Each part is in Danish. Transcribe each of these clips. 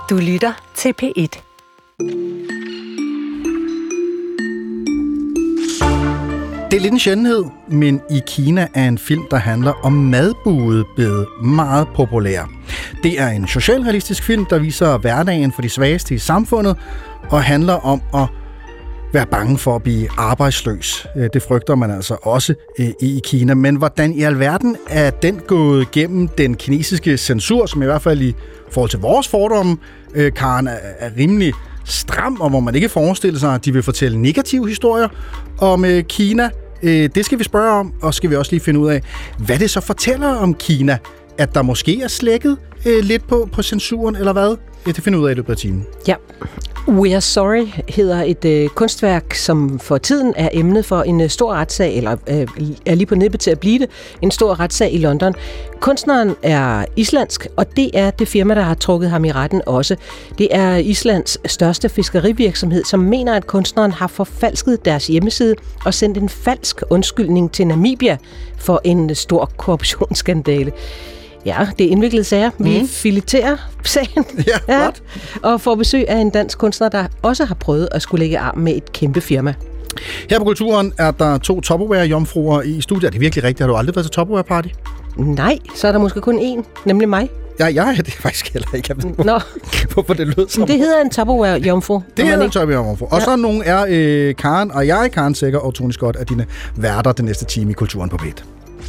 Du lytter til P1. Det er lidt en sjældenhed, men i Kina er en film, der handler om madbudet, blevet meget populær. Det er en socialrealistisk film, der viser hverdagen for de svageste i samfundet, og handler om at være bange for at blive arbejdsløs. Det frygter man altså også i Kina. Men hvordan i alverden er den gået gennem den kinesiske censur, som i hvert fald i forhold til vores fordomme, Karen, er rimelig stram, og hvor man ikke forestiller sig, at de vil fortælle negative historier om Kina. Det skal vi spørge om, og skal vi også lige finde ud af, hvad det så fortæller om Kina, at der måske er slækket lidt på censuren, eller hvad? Det finder ud af i løbet af timen. Ja. We Are Sorry hedder et kunstværk, som for tiden er emnet for en stor retssag, eller er lige på nippet til at blive det, en stor retssag i London. Kunstneren er islandsk, og det er det firma, der har trukket ham i retten også. Det er Islands største fiskerivirksomhed, som mener, at kunstneren har forfalsket deres hjemmeside og sendt en falsk undskyldning til Namibia for en stor korruptionsskandale. Ja, det er indviklede sager. Vi fileterer sagen. Ja, godt. Og får besøg af en dansk kunstner, der også har prøvet at skulle lægge arm med et kæmpe firma. Her på Kulturen er der 2 Tupperware-jomfruer i studiet. Er det virkelig rigtigt? Har du aldrig været til Tupperware-party? Nej, så er der måske kun én, nemlig mig. Ja, det er faktisk heller ikke. Nå. Hvorfor det lød som? Det hedder en Tupperware-jomfru. Det er en Tupperware-jomfru. Og så nogle er Karen og jeg, Karen Sækker og Tony Scott, er dine værter den næste time i Kulturen på P1.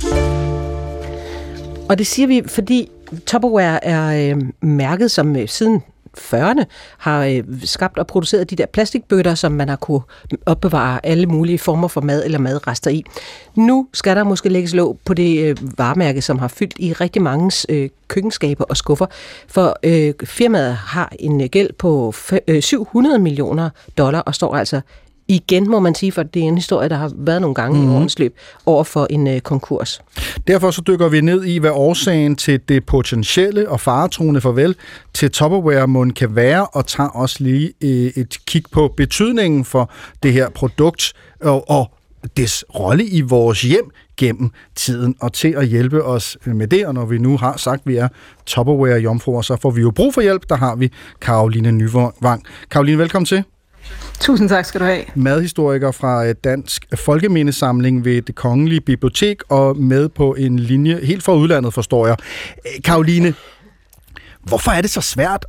Og det siger vi, fordi Tupperware er mærket, som siden 40'erne har skabt og produceret de der plastikbøtter, som man har kunne opbevare alle mulige former for mad eller madrester i. Nu skal der måske lægges låg på det varemærke, som har fyldt i rigtig manges køkkenskaber og skuffer, for firmaet har en gæld på $700 millioner og står altså igen, må man sige, for det er en historie, der har været nogle gange i årens løb, over for en konkurs. Derfor så dykker vi ned i, hvad årsagen til det potentielle og faretruende farvel til Tupperware-mund kan være, og tager også lige et kig på betydningen for det her produkt og dets rolle i vores hjem gennem tiden. Og til at hjælpe os med det, og når vi nu har sagt, at vi er Tupperware-jomfruer, så får vi jo brug for hjælp. Der har vi Caroline Nyvang. Caroline, velkommen til. Tusind tak skal du have. Madhistoriker fra Dansk Folkemindesamling ved Det Kongelige Bibliotek og med på en linje helt fra udlandet, forstår jeg. Caroline, hvorfor er det så svært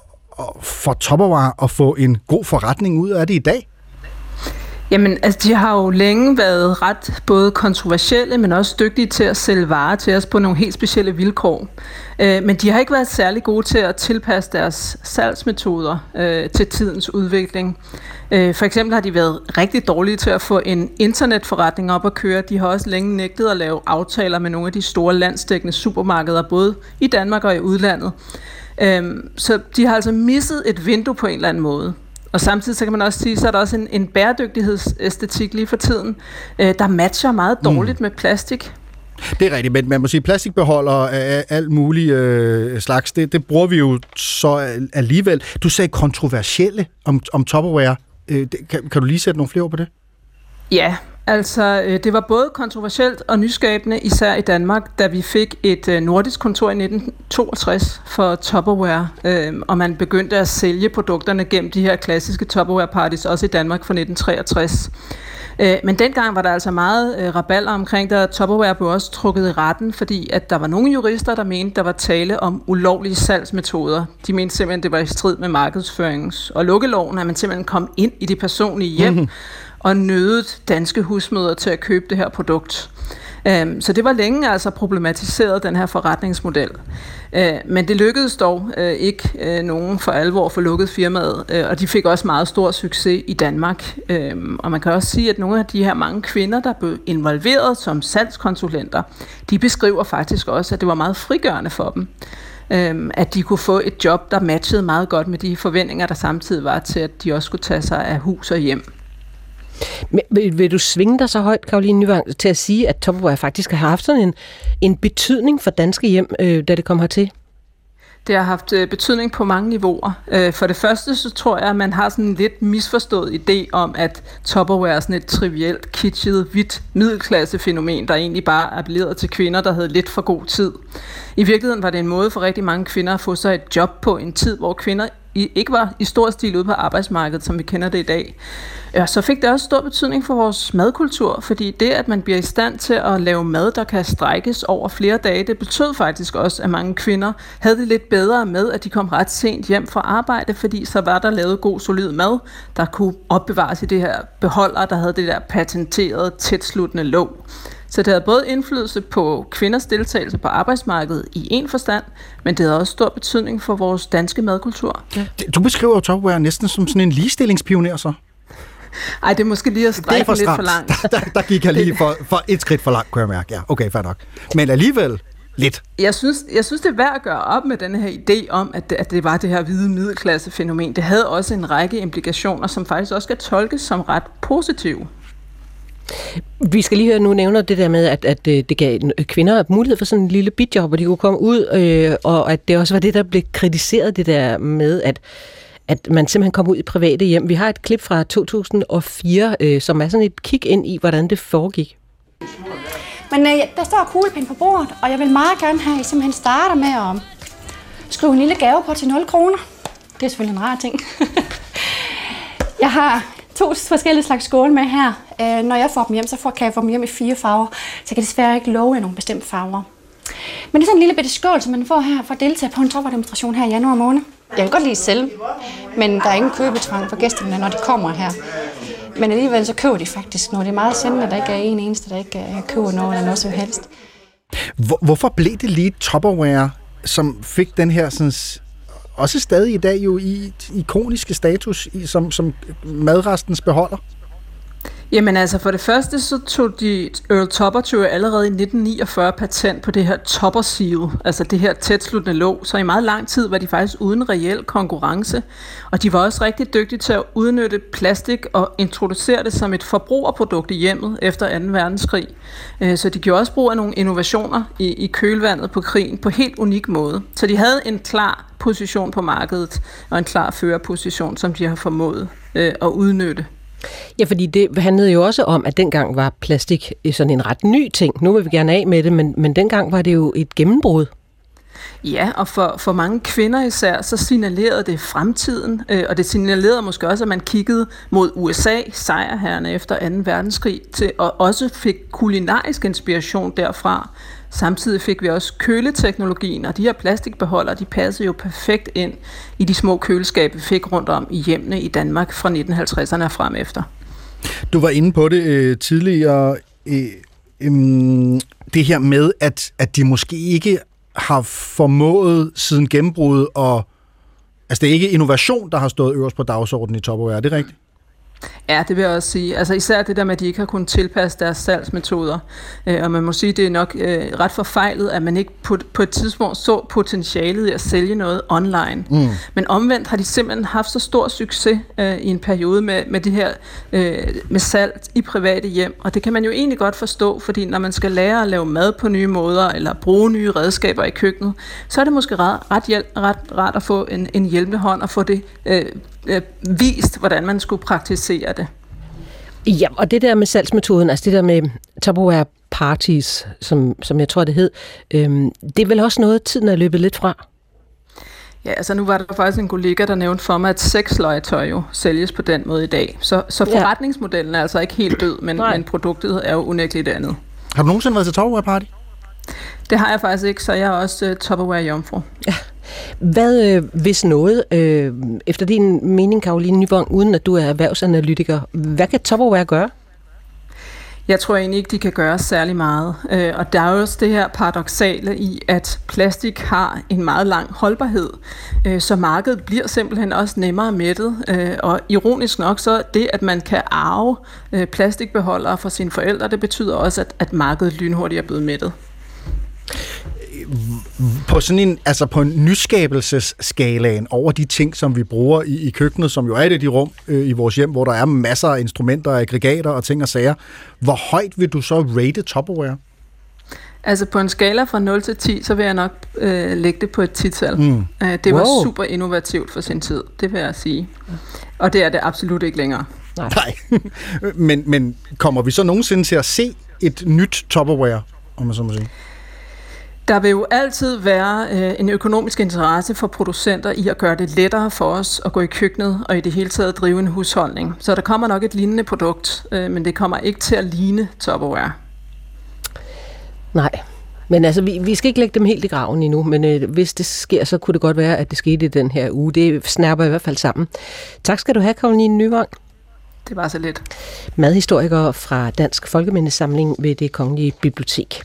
for Tupperware at få en god forretning ud af det i dag? Jamen, altså de har jo længe været ret både kontroversielle, men også dygtige til at sælge varer til os på nogle helt specielle vilkår. Men de har ikke været særlig gode til at tilpasse deres salgsmetoder til tidens udvikling. For eksempel har de været rigtig dårlige til at få en internetforretning op at køre. De har også længe nægtet at lave aftaler med nogle af de store landsdækkende supermarkeder, både i Danmark og i udlandet. Så de har altså misset et vindue på en eller anden måde. Og samtidig så kan man også sige, så er der også en bæredygtighedsæstetik lige for tiden, der matcher meget dårligt med plastik. Det er rigtigt, men man må sige, plastikbeholder af alt muligt slags, det bruger vi jo så alligevel. Du sagde kontroversielle om Tupperware. Kan du lige sætte nogle flere ord på det? Ja, altså det var både kontroversielt og nyskabende, især i Danmark, da vi fik et nordisk kontor i 1962 for Tupperware, og man begyndte at sælge produkterne gennem de her klassiske Tupperware-parties, også i Danmark fra 1963. Men dengang var der altså meget rabalder omkring det, og Tupperware blev også trukket i retten, fordi at der var nogle jurister, der mente, der var tale om ulovlige salgsmetoder. De mente simpelthen, det var i strid med markedsførings- og lukkeloven, at man simpelthen kom ind i det personlige hjem og nødet danske husmødre til at købe det her produkt. Så det var længe altså problematiseret, den her forretningsmodel. Men det lykkedes dog ikke nogen for alvor at få lukket firmaet, og de fik også meget stor succes i Danmark. Og man kan også sige, at nogle af de her mange kvinder, der blev involveret som salgskonsulenter, de beskriver faktisk også, at det var meget frigørende for dem. At de kunne få et job, der matchede meget godt med de forventninger, der samtidig var til, at de også skulle tage sig af hus og hjem. Men vil du svinge dig så højt, Caroline Nyvang, til at sige, at Tupperware faktisk har haft sådan en betydning for danske hjem, da det kom hertil? Det har haft betydning på mange niveauer. For det første, så tror jeg, at man har sådan en lidt misforstået idé om, at Tupperware er sådan et trivielt, kitschet, hvidt middelklassefænomen, der egentlig bare appellerede til kvinder, der havde lidt for god tid. I virkeligheden var det en måde for rigtig mange kvinder at få sig et job på en tid, hvor kvinder ikke var i stor stil ude på arbejdsmarkedet, som vi kender det i dag. Så fik det også stor betydning for vores madkultur, fordi det, at man bliver i stand til at lave mad, der kan strækkes over flere dage, det betød faktisk også, at mange kvinder havde det lidt bedre med, at de kom ret sent hjem fra arbejde, fordi så var der lavet god, solid mad, der kunne opbevares i det her beholder, der havde det der patenterede, tætsluttende låg. Så det havde både indflydelse på kvinders deltagelse på arbejdsmarkedet i en forstand, men det havde også stor betydning for vores danske madkultur. Ja. Du beskriver jo Tupperware næsten som sådan en ligestillingspioner, så? Ej, det er måske lige at strække lidt for langt. Der gik jeg lige for et skridt for langt, kunne jeg mærke. Ja, okay, fair nok. Men alligevel lidt. Jeg synes, det er værd at gøre op med denne her idé om, at det var det her hvide middelklassefænomen. Det havde også en række implikationer, som faktisk også skal tolkes som ret positive. Vi skal lige høre, nu nævner det der med, at det gav kvinder mulighed for sådan en lille bitjob, hvor de kunne komme ud, og at det også var det, der blev kritiseret, det der med, at man simpelthen kom ud i private hjem. Vi har et klip fra 2004, som er sådan et kig ind i, hvordan det foregik. Men der står kuglepen på bordet, og jeg vil meget gerne have, at I simpelthen starter med at skrive en lille gave på til 0 kroner. Det er selvfølgelig en rar ting. Jeg har 2 forskellige slags skåle med her. Når jeg får dem hjem, kan jeg få dem hjem i 4 farver, så jeg kan desværre ikke love jer nogle bestemte farver. Men det er sådan en lille bitte skål, som man får her for at deltage på en Tupperware-demonstration her i januar måned. Jeg kan godt lide selv, men der er ingen købetvang for gæsterne, når de kommer her. Men alligevel så køber de faktisk noget. Det er meget sjældent, at der ikke er en eneste, der ikke køber noget eller noget som helst. Hvorfor blev det lige Tupperware, som fik den her sådan, også stadig i dag jo i ikoniske status som madrestens beholder? Jamen altså, for det første så tog Earl Tupper jo allerede i 1949 patent på det her Tupper Seal, altså det her tætsluttende låg, så i meget lang tid var de faktisk uden reel konkurrence, og de var også rigtig dygtige til at udnytte plastik og introducere det som et forbrugerprodukt i hjemmet efter 2. verdenskrig. Så de gjorde også brug af nogle innovationer i kølvandet på krigen på helt unik måde. Så de havde en klar position på markedet og en klar førerposition, som de har formået at udnytte. Ja, fordi det handlede jo også om, at dengang var plastik sådan en ret ny ting. Nu vil vi gerne af med det, men dengang var det jo et gennembrud. Ja, og for mange kvinder især, så signalerede det fremtiden, og det signalerede måske også, at man kiggede mod USA, sejrherrerne efter 2. verdenskrig, til, og også fik kulinarisk inspiration derfra. Samtidig fik vi også køleteknologien, og de her plastikbeholdere, de passede jo perfekt ind i de små køleskabe, vi fik rundt om i hjemmene i Danmark fra 1950'erne og frem efter. Du var inde på det tidligere, det her med, at de måske ikke har formået siden gennembruddet, og altså det er ikke innovation, der har stået øverst på dagsordenen i Tupperware, er det rigtigt? Ja, det vil jeg også sige. Altså især det der med, at de ikke har kunnet tilpasse deres salgsmetoder. Og man må sige, det er nok ret forfejlet, at man ikke på et tidspunkt så potentialet i at sælge noget online. Men omvendt har de simpelthen haft så stor succes i en periode med det her med salg i private hjem. Og det kan man jo egentlig godt forstå, fordi når man skal lære at lave mad på nye måder, eller bruge nye redskaber i køkkenet, så er det måske ret rart at få en hjælpende hånd og få det vist, hvordan man skulle praktisere det. Ja, og det der med salgsmetoden, altså det der med Tupperware parties, som jeg tror det hed, det er vel også noget, tiden er løbet lidt fra? Ja, altså nu var der faktisk en kollega, der nævnte for mig, at sexlegetøj jo sælges på den måde i dag. Så forretningsmodellen er altså ikke helt død, men produktet er jo unægteligt andet. Har du nogensinde været til Tupperware party? Det har jeg faktisk ikke, så jeg er også Tupperware jomfru. Ja. Hvad, hvis noget, efter din mening, Caroline Nyvang, uden at du er erhvervsanalytiker, hvad kan Tupperware gøre? Jeg tror egentlig ikke, de kan gøre særlig meget. Og der er jo også det her paradoksale i, at plastik har en meget lang holdbarhed, så markedet bliver simpelthen også nemmere mættet. Og ironisk nok, så det, at man kan arve plastikbeholdere fra sine forældre, det betyder også, at markedet lynhurtigt er blevet mættet. På sådan en, altså på en nyskabelsesskalaen over de ting, som vi bruger i køkkenet, som jo er det de rum i vores hjem, hvor der er masser af instrumenter, aggregater og ting og sager. Hvor højt vil du så rate Tupperware? Altså på en skala fra 0 til 10, så vil jeg nok lægge det på et 10-tal. Det var super innovativt for sin tid, det vil jeg sige. Og det er det absolut ikke længere. Nej. men kommer vi så nogensinde til at se et nyt Tupperware, om man så må sige? Der vil jo altid være en økonomisk interesse for producenter i at gøre det lettere for os at gå i køkkenet og i det hele taget drive en husholdning. Så der kommer nok et lignende produkt, men det kommer ikke til at ligne Tupperware. Nej, men altså, vi skal ikke lægge dem helt i graven endnu, men hvis det sker, så kunne det godt være, at det skete i den her uge. Det snapper i hvert fald sammen. Tak skal du have, Caroline Nyvang. Det var så lidt. Madhistoriker fra Dansk Folkemindesamling ved Det Kongelige Bibliotek.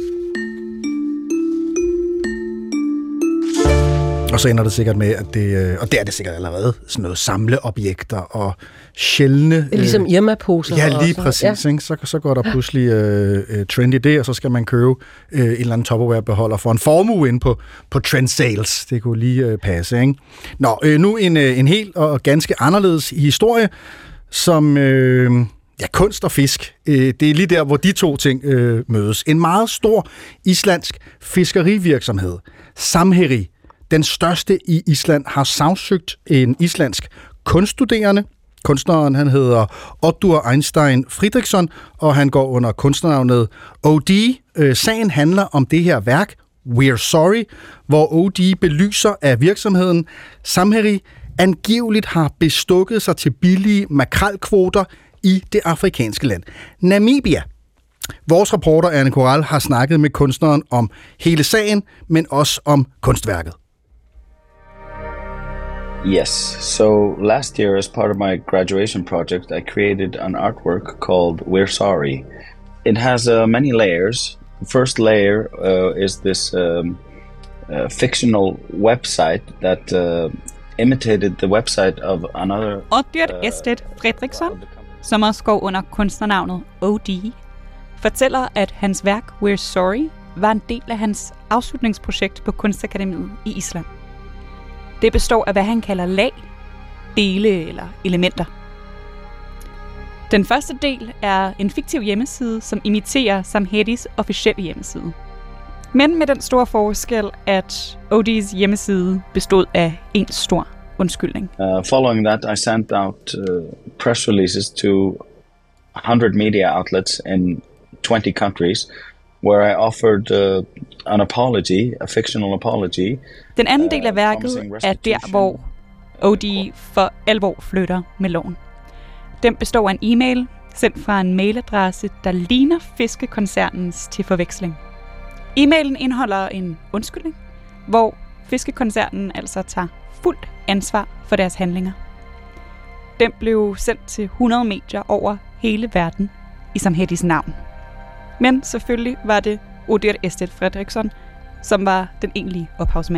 Og så ender det sikkert med, at det, og det er det sikkert allerede, sådan noget samleobjekter og sjældne... Det er ligesom Irma-poser. Ja, lige præcis. Ja. Ikke? Så går der pludselig trend i det, og så skal man købe en eller anden Tupperware-beholder for en formue ind på trend sales. Det kunne lige passe, ikke? Nå, nu en helt og ganske anderledes historie, som... kunst og fisk. Det er lige der, hvor de to ting mødes. En meget stor islandsk fiskerivirksomhed, Samherji, den største i Island, har sagsøgt en islandsk kunststuderende. Kunstneren, han hedder Oddur Einstein Fridriksson, og han går under kunstnernavnet OD. Sagen handler om det her værk, We're Sorry, hvor OD belyser, at virksomheden Samherji angiveligt har bestukket sig til billige makrelkvoter i det afrikanske land Namibia. Vores reporter Anne Koral har snakket med kunstneren om hele sagen, men også om kunstværket. Yes, so last year as part of my graduation project I created an artwork called We're Sorry. It has many layers. The first layer is this fictional website that imitated the website of another... Oddur Estedt Fredriksson, som også går under kunstnernavnet OD, fortæller, at hans værk We're Sorry var en del af hans afslutningsprojekt på Kunstakademiet i Island. Det består af, hvad han kalder lag, dele eller elementer. Den første del er en fiktiv hjemmeside, som imiterer Samherjis officielle hjemmeside. Men med den store forskel, at OD's hjemmeside bestod af en stor undskyldning. Following that, I sent out press releases to 100 media outlets in 20 countries, where I offered an apology, a fictional apology. Den anden del af værket er der, hvor OD for alvor flytter med loven. Den består af en e-mail, sendt fra en mailadresse, der ligner fiskekoncernens til forveksling. E-mailen indeholder en undskyldning, hvor fiskekoncernen altså tager fuldt ansvar for deres handlinger. Den blev sendt til 100 medier over hele verden i Samherjis navn. Men selvfølgelig var det Oddur Estedt Fredriksson, som var den egentlige ophavsmand.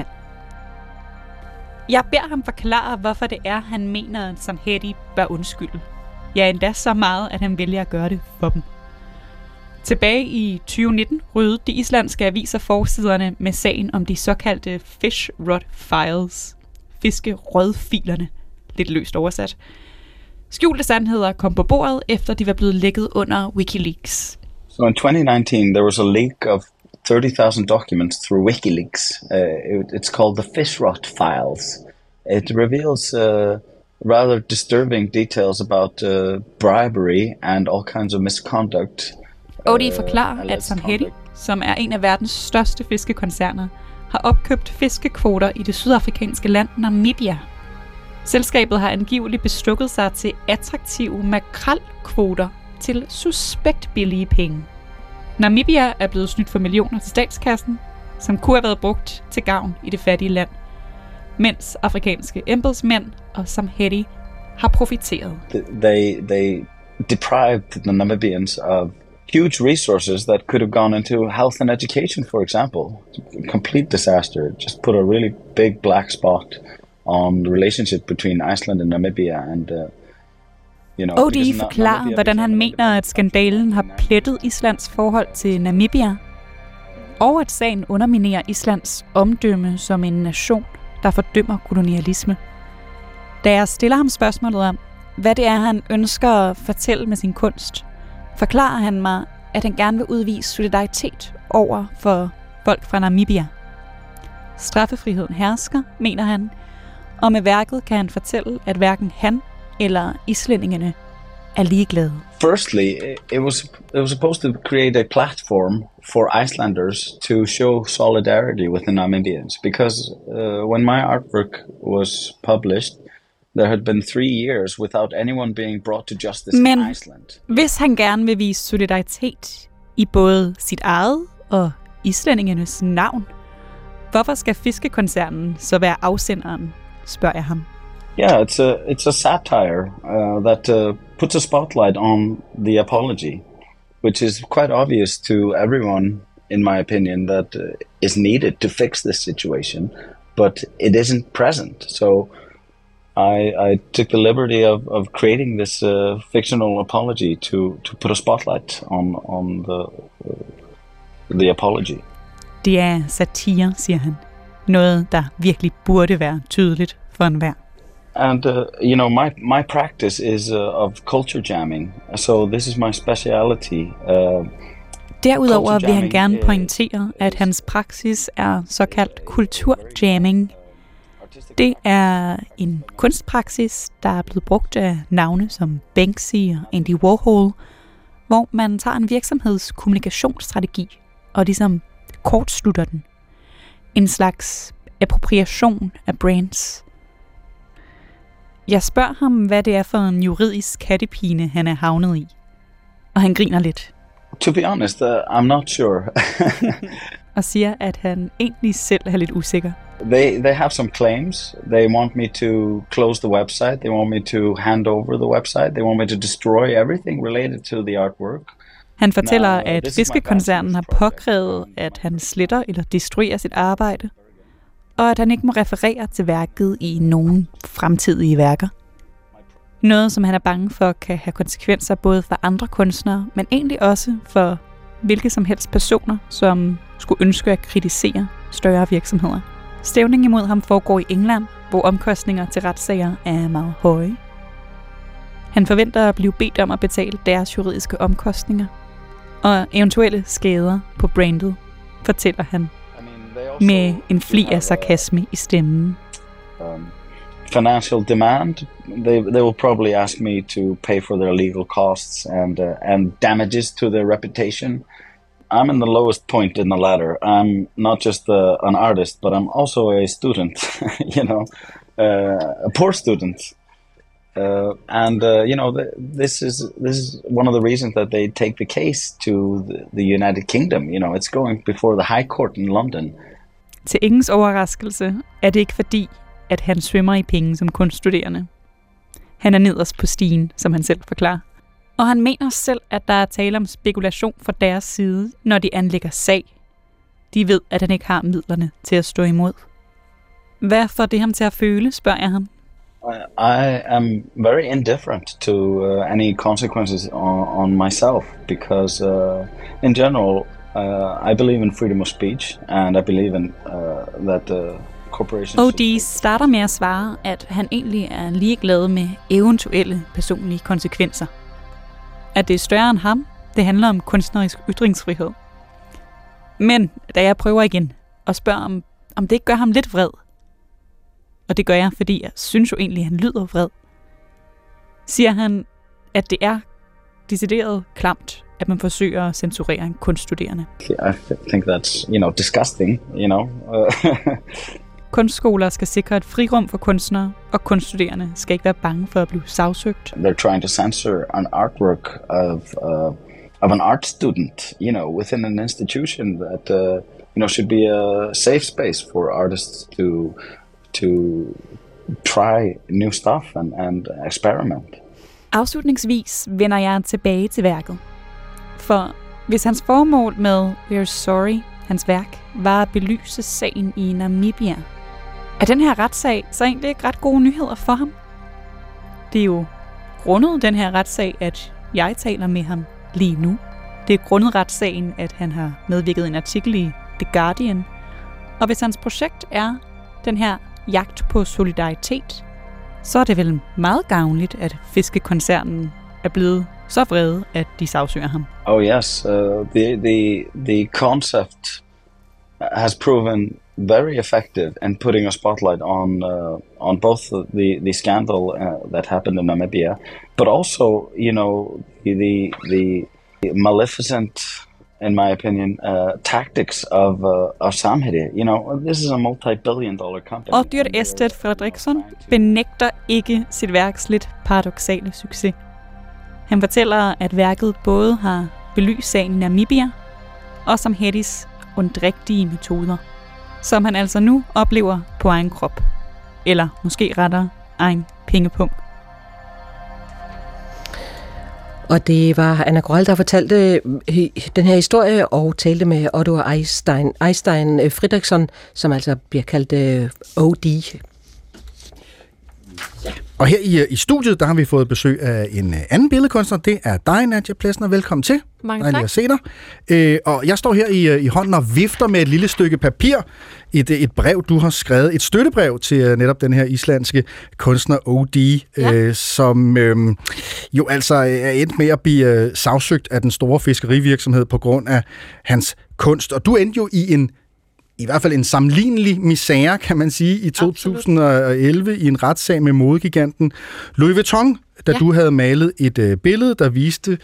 Jeg beder ham forklare, hvorfor det er, han mener, at Samherji bør undskylde. Ja, endda så meget, at han vælger at gøre det for dem. Tilbage i 2019 ryddede de islandske aviser forsiderne med sagen om de såkaldte Fish Rot Files, fiskerødfilerne, lidt løst oversat. Skjulte sandheder kom på bordet, efter de var blevet lækket under WikiLeaks. So in 2019, there was a leak of 30,000 documents through WikiLeaks. It's called the Fish Rot Files. It reveals rather disturbing details about bribery and all kinds of misconduct. OD forklarer, at Samherji, som er en af verdens største fiskekoncerner, har opkøbt fiskekvoter i det sydafrikanske land Namibia. Selskabet har angiveligt bestukket sig til attraktive makrelkvoter til suspekt billige penge. Namibia er blevet snydt for millioner til statskassen, som kunne have været brugt til gavn i det fattige land, mens afrikanske embedsmænd og Samherji har profiteret. They deprived the Namibians of huge resources that could have gone into health and education, for example. Complete disaster. Just put a really big black spot on the relationship between Iceland and Namibia and OD forklarer, hvordan han mener, at skandalen har plettet Islands forhold til Namibia, og at sagen underminerer Islands omdømme som en nation, der fordømmer kolonialisme. Da jeg stiller ham spørgsmålet om, hvad det er, han ønsker at fortælle med sin kunst, forklarer han mig, at han gerne vil udvise solidaritet over for folk fra Namibia. Straffefriheden hersker, mener han, og med værket kan han fortælle, at hverken han eller islændingene er ligeglade. Firstly, it was supposed to create a platform for Icelanders to show solidarity with the Namibians, because when my artwork was published, there had been 3 years without anyone being brought to justice in Iceland. Hvis han gerne vil vise solidaritet i både sit eget og islændingernes navn, hvorfor skal fiskekoncernen så være afsenderen, spørger jeg ham. Yeah, it's a satire that puts a spotlight on the apology, which is quite obvious to everyone, in my opinion, that is needed to fix this situation, but it isn't present. So I took the liberty of creating this fictional apology to put a spotlight on the apology. Det er satire, siger han. Noget, der virkelig burde være tydeligt for enhver. And my practice is of culture jamming, so this is my speciality. Derudover vil han gerne pointere, at hans praksis er såkaldt kulturjamming. Det er en kunstpraksis, der er blevet brugt af navne som Banksy og Andy Warhol, hvor man tager en virksomheds kommunikationsstrategi og ligesom kortslutter den. En slags appropriation af brands. Jeg spørger ham, hvad det er for en juridisk kattepine, han er havnet i. Og han griner lidt. To be honest, I'm not sure. Og siger, at han egentlig selv er lidt usikker. They have some claims. They want me to close the website. They want me to hand over the website. They want me to destroy everything related to the artwork. Han fortæller, at fiskekoncernen har påkrævet, at han sletter eller destruerer sit arbejde, og at han ikke må referere til værket i nogen fremtidige værker. Noget, som han er bange for, kan have konsekvenser både for andre kunstnere, men egentlig også for hvilke som helst personer, som skulle ønske at kritisere større virksomheder. Stævning imod ham foregår i England, hvor omkostninger til retssager er meget høje. Han forventer at blive bedt om at betale deres juridiske omkostninger og eventuelle skader på brandet, fortæller han med en fli af sarkasme i stemmen. Financial demand. They will probably ask me to pay for their legal costs and damages to their reputation. I'm in the lowest point in the ladder. I'm not just an artist, but I'm also a student. A poor student. This is one of the reasons that they take the case to the United Kingdom. It's going before the High Court in London. Til ingens overraskelse er det ikke fordi, at han svømmer i penge som kunststuderende. Han er nederst på stigen, som han selv forklarer. Og han mener selv, at der er tale om spekulation fra deres side, når de anlægger sag. De ved, at han ikke har midlerne til at stå imod. Hvad får det ham til at føle, spørger jeg ham. I am very indifferent to any consequences on myself, because in general, I believe in freedom of speech, and I believe in that corporations... OD starter med at svare, at han egentlig er ligeglad med eventuelle personlige konsekvenser. At det er større end ham, det handler om kunstnerisk ytringsfrihed. Men da jeg prøver igen og spørger, om det ikke gør ham lidt vred, og det gør jeg, fordi jeg synes jo egentlig, at han lyder vred, siger han, at det er decideret klamt, at man forsøger at censurere en kunststuderende. I think that's, disgusting, Kunstskoler skal sikre et frirum for kunstnere, og kunststuderende skal ikke være bange for at blive sagsøgt. They're trying to censor an artwork of an art student, within an institution that should be a safe space for artists to try new stuff and experiment. Afslutningsvis vender jeg tilbage til værket. For hvis hans formål med We're Sorry, hans værk, var at belyse sagen i Namibia, er den her retssag så egentlig ikke ret gode nyheder for ham? Det er jo grundet den her retssag, at jeg taler med ham lige nu. Det er grundet retssagen, at han har medvirket i en artikel i The Guardian. Og hvis hans projekt er den her jagt på solidaritet, så er det vel meget gavnligt, at fiskekoncernen er blevet så vrede, at de sagsøger ham. Oh yes, the concept has proven very effective in putting a spotlight on both the scandal that happened in Namibia, but also, you know, the maleficent, in my opinion, tactics of Samhede. You know, this is a multi-billion-dollar company. Oddbjørn Ested Fredriksson benægter ikke sit værks lidt paradoksale succes. Han fortæller, at værket både har belyst sagen i Namibia og Samhedis undrigtige metoder, som han altså nu oplever på egen krop. Eller måske rettere egen pengepung. Og det var Anna Grøll, der fortalte den her historie og talte med Otto Eystein Fredriksson, som altså bliver kaldt OD. Og her i studiet, der har vi fået besøg af en anden billedkunstner. Det er dig, Nadja Plesner. Velkommen til. Mange tak. At se dig. Og jeg står her i hånden og vifter med et lille stykke papir. Et brev, du har skrevet. Et støttebrev til netop den her islandske kunstner OD, som jo altså er endt med at blive sagsøgt af den store fiskerivirksomhed på grund af hans kunst. Og du endte jo i hvert fald en sammenlignelig misære, kan man sige, i 2011 i en retssag med modegiganten Louis Vuitton, da du havde malet et billede, der viste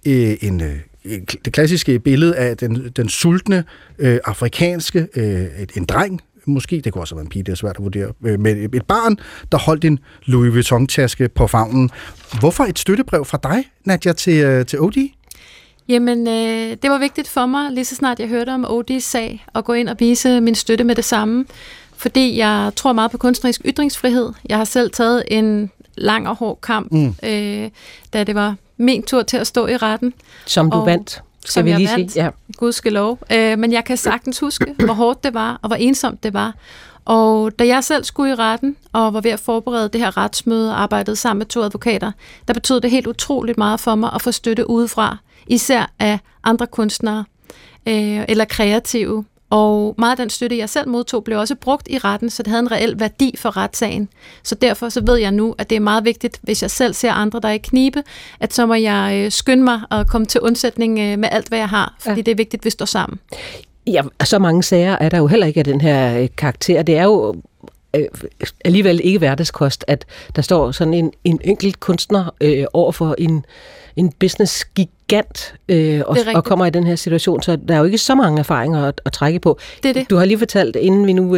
det klassiske billede af den sultne afrikanske, en dreng, måske, det kunne også være en pige, det er svært at vurdere, med et barn, der holdt en Louis Vuitton-taske på favnen. Hvorfor et støttebrev fra dig, Nadja, til OD? Jamen, det var vigtigt for mig, lige så snart jeg hørte om OD's sag, at gå ind og vise min støtte med det samme, fordi jeg tror meget på kunstnerisk ytringsfrihed. Jeg har selv taget en lang og hård kamp, da det var min tur til at stå i retten. Som du vandt, skal vi lige sige. Ja. Gudskelov. Men jeg kan sagtens huske, hvor hårdt det var, og hvor ensomt det var. Og da jeg selv skulle i retten, og var ved at forberede det her retsmøde, og arbejdede sammen med 2 advokater, der betød det helt utroligt meget for mig at få støtte udefra, især af andre kunstnere eller kreative. Og meget af den støtte, jeg selv modtog, blev også brugt i retten, så det havde en reel værdi for retssagen. Så derfor så ved jeg nu, at det er meget vigtigt, hvis jeg selv ser andre, der er i knibe, at så må jeg skynde mig at komme til undsætning med alt, hvad jeg har, fordi det er vigtigt, at vi står sammen. Ja, så mange sager er der jo heller ikke af den her karakter. Det er jo alligevel ikke hverdagskost, at der står sådan en enkelt kunstner over for en business-gigant og kommer i den her situation, så der er jo ikke så mange erfaringer at trække på. Det. Du har lige fortalt, inden vi nu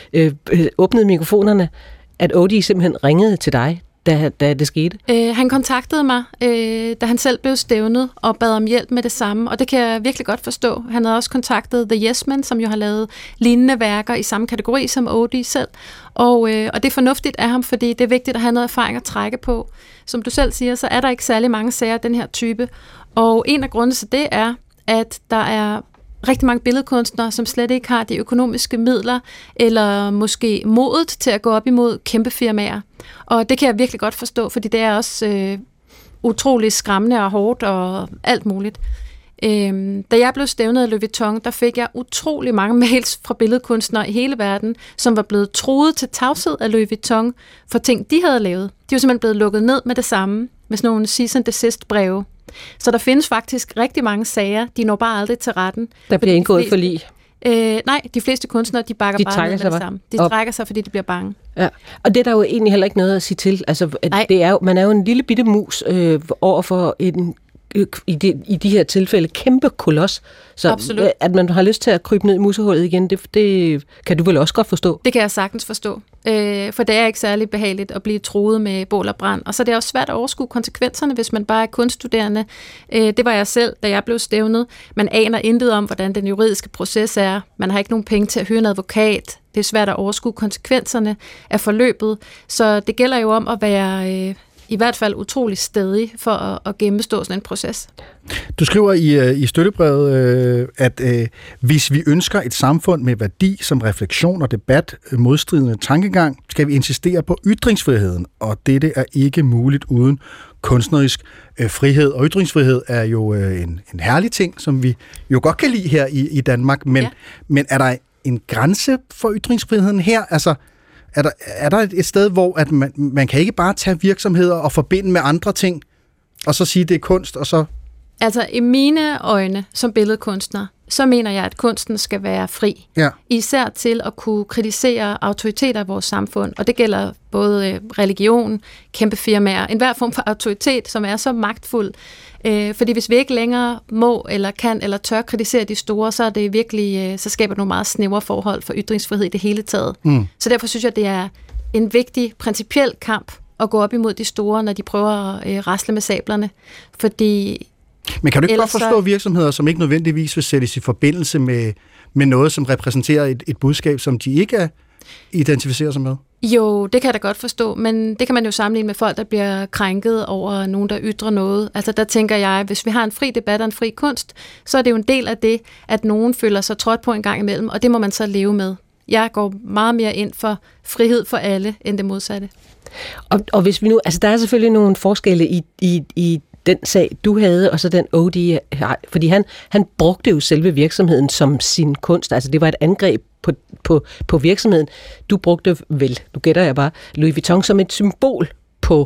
åbnede mikrofonerne, at OD simpelthen ringede til dig, da det skete? Han kontaktede mig, da han selv blev stævnet, og bad om hjælp med det samme, og det kan jeg virkelig godt forstå. Han havde også kontaktet The Yes Men, som jo har lavet lignende værker i samme kategori som OD selv, og det er fornuftigt af ham, fordi det er vigtigt at have noget erfaring at trække på. Som du selv siger, så er der ikke særlig mange sager af den her type, og en af grundene til det er, at der er rigtig mange billedkunstnere, som slet ikke har de økonomiske midler, eller måske modet til at gå op imod kæmpe firmaer. Og det kan jeg virkelig godt forstå, fordi det er også utrolig skræmmende og hårdt og alt muligt. Da jeg blev stævnet af Louis Vuitton, der fik jeg utrolig mange mails fra billedkunstnere i hele verden, som var blevet truet til tavshed af Louis Vuitton for ting, de havde lavet. De var simpelthen blevet lukket ned med det samme, med sådan nogle cease and desist breve. Så der findes faktisk rigtig mange sager, de når bare aldrig til retten. Der bliver indgået forlig. Nej, de fleste kunstnere, de bakker bare ned med det samme. De trækker sig, fordi de bliver bange. Ja. Og det er der jo egentlig heller ikke noget at sige til. Altså, det er jo, man er jo en lille bitte mus overfor i de her tilfælde kæmpe koloss. Så absolut. At man har lyst til at krybe ned i musehullet igen, det kan du vel også godt forstå? Det kan jeg sagtens forstå. For det er ikke særlig behageligt at blive truet med bål og brand. Og så er det også svært at overskue konsekvenserne, hvis man bare er kunststuderende. Det var jeg selv, da jeg blev stævnet. Man aner intet om, hvordan den juridiske proces er. Man har ikke nogen penge til at hyre en advokat. Det er svært at overskue konsekvenserne af forløbet. Så det gælder jo om at være i hvert fald utrolig stædig for at gennemstå sådan en proces. Du skriver i støttebrevet, at hvis vi ønsker et samfund med værdi som refleksion og debat, modstridende tankegang, skal vi insistere på ytringsfriheden, og dette er ikke muligt uden kunstnerisk frihed. Og ytringsfrihed er jo en herlig ting, som vi jo godt kan lide her i Danmark, men er der en grænse for ytringsfriheden her? Altså, er der et sted, hvor at man kan ikke bare tage virksomheder og forbinde med andre ting, og så sige, det er kunst, og så... Altså, i mine øjne som billedkunstner, så mener jeg, at kunsten skal være fri. Ja. Især til at kunne kritisere autoriteter i vores samfund. Og det gælder både religion, kæmpe firmaer, enhver form for autoritet, som er så magtfuld. Fordi hvis vi ikke længere må, eller kan, eller tør kritisere de store, så er det virkelig, så skaber det nogle meget snævre forhold for ytringsfrihed i det hele taget. Så derfor synes jeg, det er en vigtig, principiel kamp at gå op imod de store, når de prøver at rasle med sablerne. Fordi men kan du ikke godt forstå virksomheder, som ikke nødvendigvis vil sættes i forbindelse med noget, som repræsenterer et budskab, som de ikke identificerer sig med? Jo, det kan jeg da godt forstå, men det kan man jo sammenligne med folk, der bliver krænket over nogen, der ytrer noget. Altså der tænker jeg, hvis vi har en fri debat og en fri kunst, så er det jo en del af det, at nogen føler sig trådt på en gang imellem, og det må man så leve med. Jeg går meget mere ind for frihed for alle, end det modsatte. Og hvis vi nu, altså der er selvfølgelig nogle forskelle i den sag, du havde, og så den OD har, fordi han brugte jo selve virksomheden som sin kunst, altså det var et angreb på virksomheden. Du brugte vel, du gætter jeg bare, Louis Vuitton som et symbol på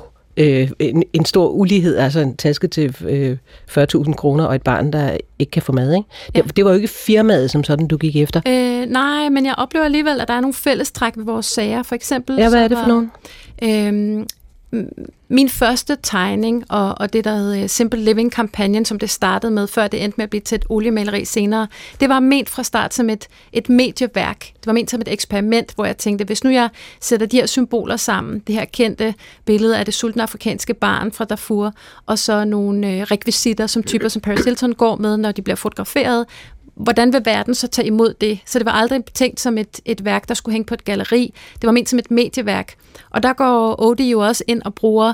en stor ulighed, altså en taske til 40.000 kroner og et barn, der ikke kan få mad, ikke? Ja. Det var jo ikke firmaet som sådan, du gik efter. Nej, men jeg oplever alligevel, at der er nogle fællestræk ved vores sager, for eksempel. Ja, hvad er det for nogen? Min første tegning og det, der hed Simple Living-kampagnen, som det startede med, før det endte med at blive til et oliemaleri senere, det var ment fra start som et medieværk. Det var ment som et eksperiment, hvor jeg tænkte, hvis nu jeg sætter de her symboler sammen, det her kendte billede af det sultne afrikanske barn fra Darfur, og så nogle rekvisitter, som typer som Paris Hilton går med, når de bliver fotograferet, hvordan vil verden så tage imod det? Så det var aldrig tænkt som et værk, der skulle hænge på et galleri. Det var ment som et medieværk. Og der går Odie jo også ind og bruger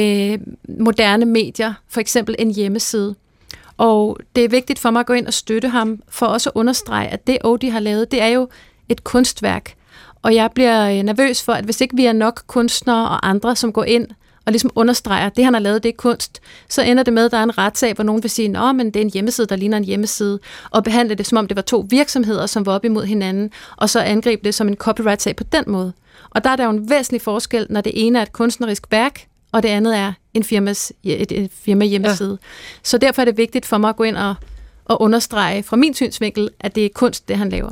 moderne medier, for eksempel en hjemmeside. Og det er vigtigt for mig at gå ind og støtte ham, for også at understrege, at det Odie har lavet, det er jo et kunstværk. Og jeg bliver nervøs for, at hvis ikke vi er nok kunstnere og andre, som går ind og ligesom understreger, at det, han har lavet, det er kunst, så ender det med, at der er en retssag, hvor nogen vil sige, nå, men det er en hjemmeside, der ligner en hjemmeside, og behandle det, som om det var to virksomheder, som var op imod hinanden, og så angribe det som en copyright-sag på den måde. Og der er der jo en væsentlig forskel, når det ene er et kunstnerisk værk, og det andet er et firma hjemmeside. Ja. Så derfor er det vigtigt for mig at gå ind og understrege fra min synsvinkel, at det er kunst, det han laver.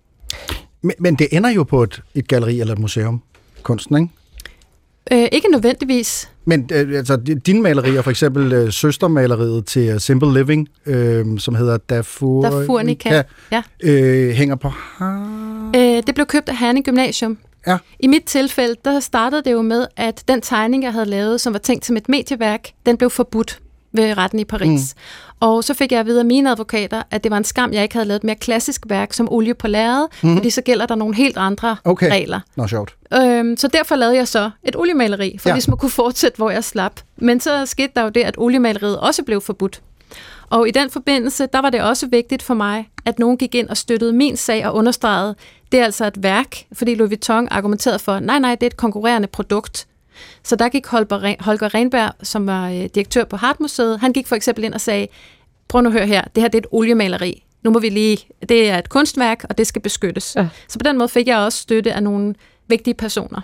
Men det ender jo på et galleri eller et museum, kunsten, ikke? Ikke nødvendigvis. Men altså, dine malerier, for eksempel søstermaleriet til Simple Living, som hedder Darfurnica, ja. Hænger på det blev købt af Herning Gymnasium. Ja. I mit tilfælde, der startede det jo med, at den tegning, jeg havde lavet, som var tænkt som et medieværk, den blev forbudt ved retten i Paris. Og så fik jeg at vide af mine advokater, at det var en skam, jeg ikke havde lavet et mere klassisk værk som Olie på lærred, fordi så gælder der nogle helt andre regler. Nå, sjovt. Så derfor lavede jeg så et oliemaleri, for ligesom at kunne fortsætte, hvor jeg slap. Men så skete der jo det, at oliemaleriet også blev forbudt. Og i den forbindelse, der var det også vigtigt for mig, at nogen gik ind og støttede min sag og understregede, det er altså et værk, fordi Louis Vuitton argumenterede for, nej, det er et konkurrerende produkt. Så der gik Holger Renberg, som var direktør på Hartmuseet, han gik for eksempel ind og sagde, prøv nu at høre her, det her det er et oliemaleri. Nu må vi lige, det er et kunstværk, og det skal beskyttes. Ja. Så på den måde fik jeg også støtte af nogle vigtige personer.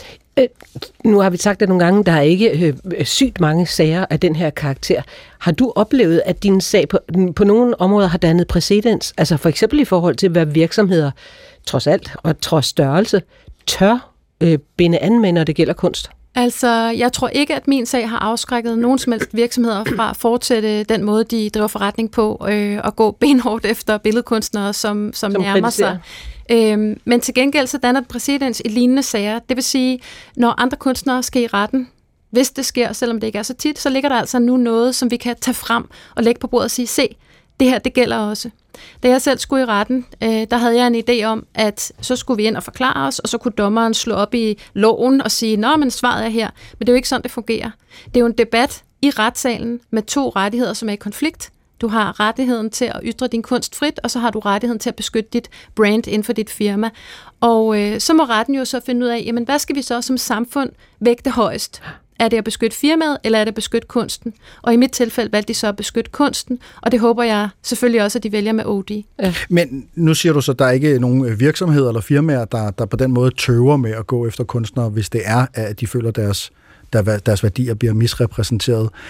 Nu har vi sagt det nogle gange, der er ikke sygt mange sager af den her karakter. Har du oplevet, at din sag på nogle områder har dannet præcedens? Altså for eksempel i forhold til, hvad virksomheder trods alt og trods størrelse tør binde an med, når det gælder kunst? Altså, jeg tror ikke, at min sag har afskrækket nogen som helst virksomheder fra at fortsætte den måde, de driver forretning på, og gå benhårdt efter billedkunstnere, som nærmer sig. Men til gengæld så danner det præcedens i lignende sager. Det vil sige, når andre kunstnere skal i retten, hvis det sker, selvom det ikke er så tit, så ligger der altså nu noget, som vi kan tage frem og lægge på bordet og sige, se, det her, det gælder også. Da jeg selv skulle i retten, der havde jeg en idé om, at så skulle vi ind og forklare os, og så kunne dommeren slå op i loven og sige, nå, men svaret er her. Men det er jo ikke sådan, det fungerer. Det er jo en debat i retssalen med to rettigheder, som er i konflikt. Du har rettigheden til at ytre din kunst frit, og så har du rettigheden til at beskytte dit brand inden for dit firma. Og så må retten jo så finde ud af, jamen, hvad skal vi så som samfund vægte højst? Er det at beskytte firmaet, eller er det at beskytte kunsten? Og i mit tilfælde valgte de så at beskytte kunsten, og det håber jeg selvfølgelig også, at de vælger med OD. Ja. Men nu siger du så, at der er ikke nogen virksomheder eller firmaer, der på den måde tøver med at gå efter kunstnere, hvis det er, at de føler, at deres værdier bliver misrepræsenteret.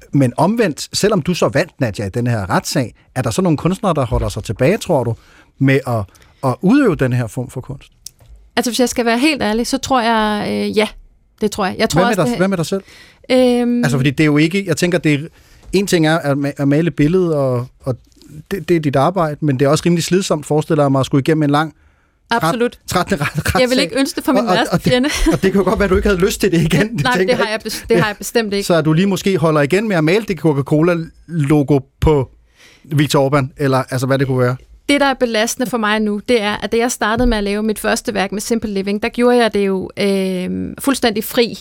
Men omvendt, selvom du så vandt, Nadia, i den her retssag, er der så nogle kunstnere, der holder sig tilbage, tror du, med at udøve den her form for kunst? Altså, hvis jeg skal være helt ærlig, så tror jeg, ja, det tror jeg. Jeg tror hvad med dig selv? Altså, fordi det er jo ikke, jeg tænker, det er, en ting er at male billeder, og det er dit arbejde, men det er også rimelig slidsomt, forestiller jeg mig, at skulle igennem en lang absolut. 13. retssag. Jeg vil ikke ønske det for min værste fjende. Og det kan jo godt være, at du ikke havde lyst til det igen. Nej, det har jeg bestemt ikke. Så at du lige måske holder igen med at male det Coca-Cola-logo på Viktor Orbán, eller altså hvad det kunne være? Det, der er belastende for mig nu, det er, at da jeg startede med at lave mit første værk med Simple Living, der gjorde jeg det jo fuldstændig fri.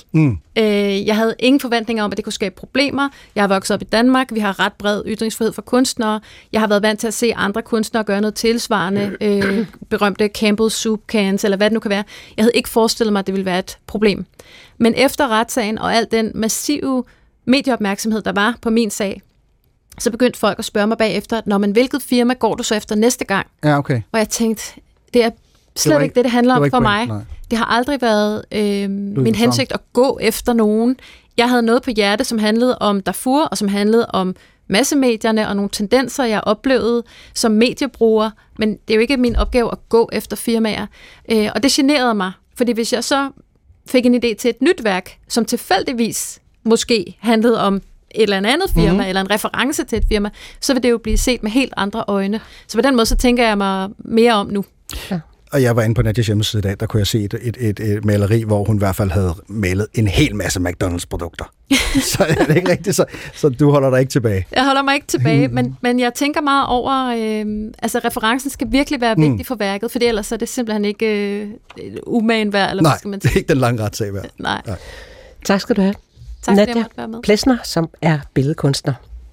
Jeg havde ingen forventninger om, at det kunne skabe problemer. Jeg har vokset op i Danmark. Vi har ret bred ytringsfrihed for kunstnere. Jeg har været vant til at se andre kunstnere gøre noget tilsvarende. Berømte Campbell Soup Cans, eller hvad det nu kan være. Jeg havde ikke forestillet mig, at det ville være et problem. Men efter retssagen og al den massive medieopmærksomhed, der var på min sag, så begyndte folk at spørge mig bagefter, hvilket firma går du så efter næste gang? Ja, okay. Og jeg tænkte, det er slet ikke det handler om for mig. Nej. Det har aldrig været min hensigt at gå efter nogen. Jeg havde noget på hjerte, som handlede om Darfur, og som handlede om massemedierne og nogle tendenser, jeg oplevede som mediebruger. Men det er jo ikke min opgave at gå efter firmaer. Og det generede mig, fordi hvis jeg så fik en idé til et nyt værk, som tilfældigvis måske handlede om et eller andet firma, eller en reference til et firma, så vil det jo blive set med helt andre øjne. Så på den måde, så tænker jeg mig mere om nu. Ja. Og jeg var inde på Nadias hjemmeside i dag, der kunne jeg se et maleri, hvor hun i hvert fald havde malet en hel masse McDonald's-produkter. Så er det ikke rigtigt, så du holder dig ikke tilbage? Jeg holder mig ikke tilbage, men jeg tænker meget over, altså referencen skal virkelig være vigtig for værket, for ellers er det simpelthen ikke umagen værd, eller hvad skal man sige? Nej, det er ikke den lange retssag værd. Nej. Tak skal du have. Tak, Nadia Plesner, som er billedkunstner.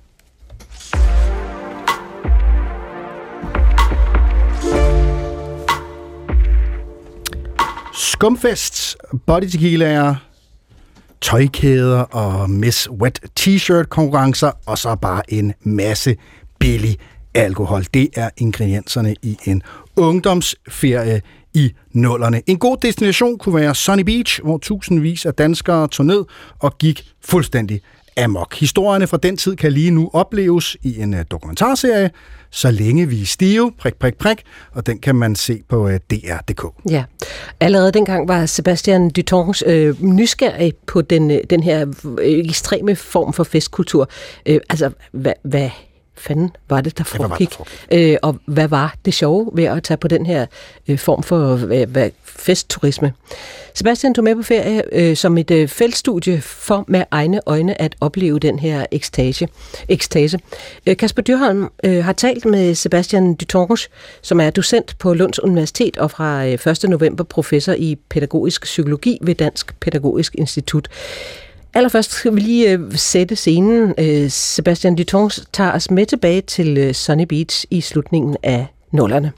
Skumfest, bodytequilaer, tøjkæder og Miss Wet T-shirt konkurrencer, og så bare en masse billig alkohol. Det er ingredienserne i en ungdomsferie i 00'erne. En god destination kunne være Sunny Beach, hvor tusindvis af danskere tog ned og gik fuldstændig amok. Historierne fra den tid kan lige nu opleves i en dokumentarserie, Så længe vi er stive, og den kan man se på DR.dk. Ja, allerede dengang var Sebastian Dutronc nysgerrig på den her ekstreme form for festkultur. Altså, hvad fanden var det, der foregik? Og hvad var det sjove ved at tage på den her form for festturisme? Sebastian tog med på ferie som et feltstudie for med egne øjne at opleve den her ekstase. Kasper Dyrholm har talt med Sebastian Dutronc, som er docent på Lunds Universitet og fra 1. november professor i pædagogisk psykologi ved Dansk Pædagogisk Institut. Allerførst skal vi lige sætte scenen. Sebastian Dutronc tager os med tilbage til Sunny Beach i slutningen af 00'erne.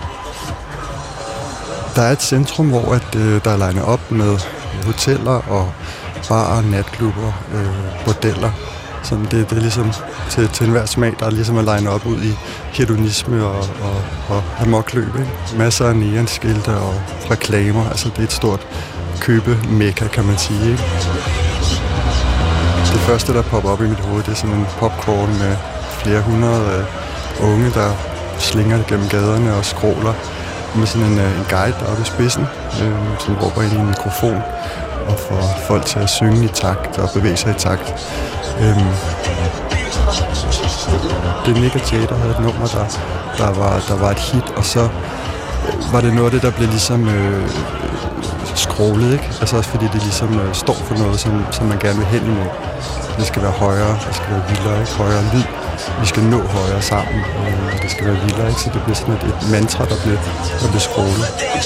Der er et centrum, hvor der er legnet op med hoteller og barer, natklubber, bordeller. Så det er ligesom til enhver smag, der er ligesom at legne op ud i hedonisme og amokløb. Masser af neonskilte og reklamer. Altså det er et stort købemekka, kan man sige. Ikke? Det første, der popper op i mit hoved, det er sådan en popcorn med flere hundrede unge, der slinger gennem gaderne og skråler med sådan en guide deroppe i spidsen, som råber ind i en mikrofon og får folk til at synge i takt og bevæge sig i takt. Det Nick og Jay, der havde et nummer, der var et hit, og så var det noget af det, der blev ligesom scrollet, ikke? Altså også fordi det ligesom står for noget, som man gerne vil hen imod. Det skal være højere, det skal være vildere, ikke? Højere lyd. Vi skal nå højere sammen, og det skal være vildere, ikke? Så det bliver sådan et mantra, der bliver scrollet.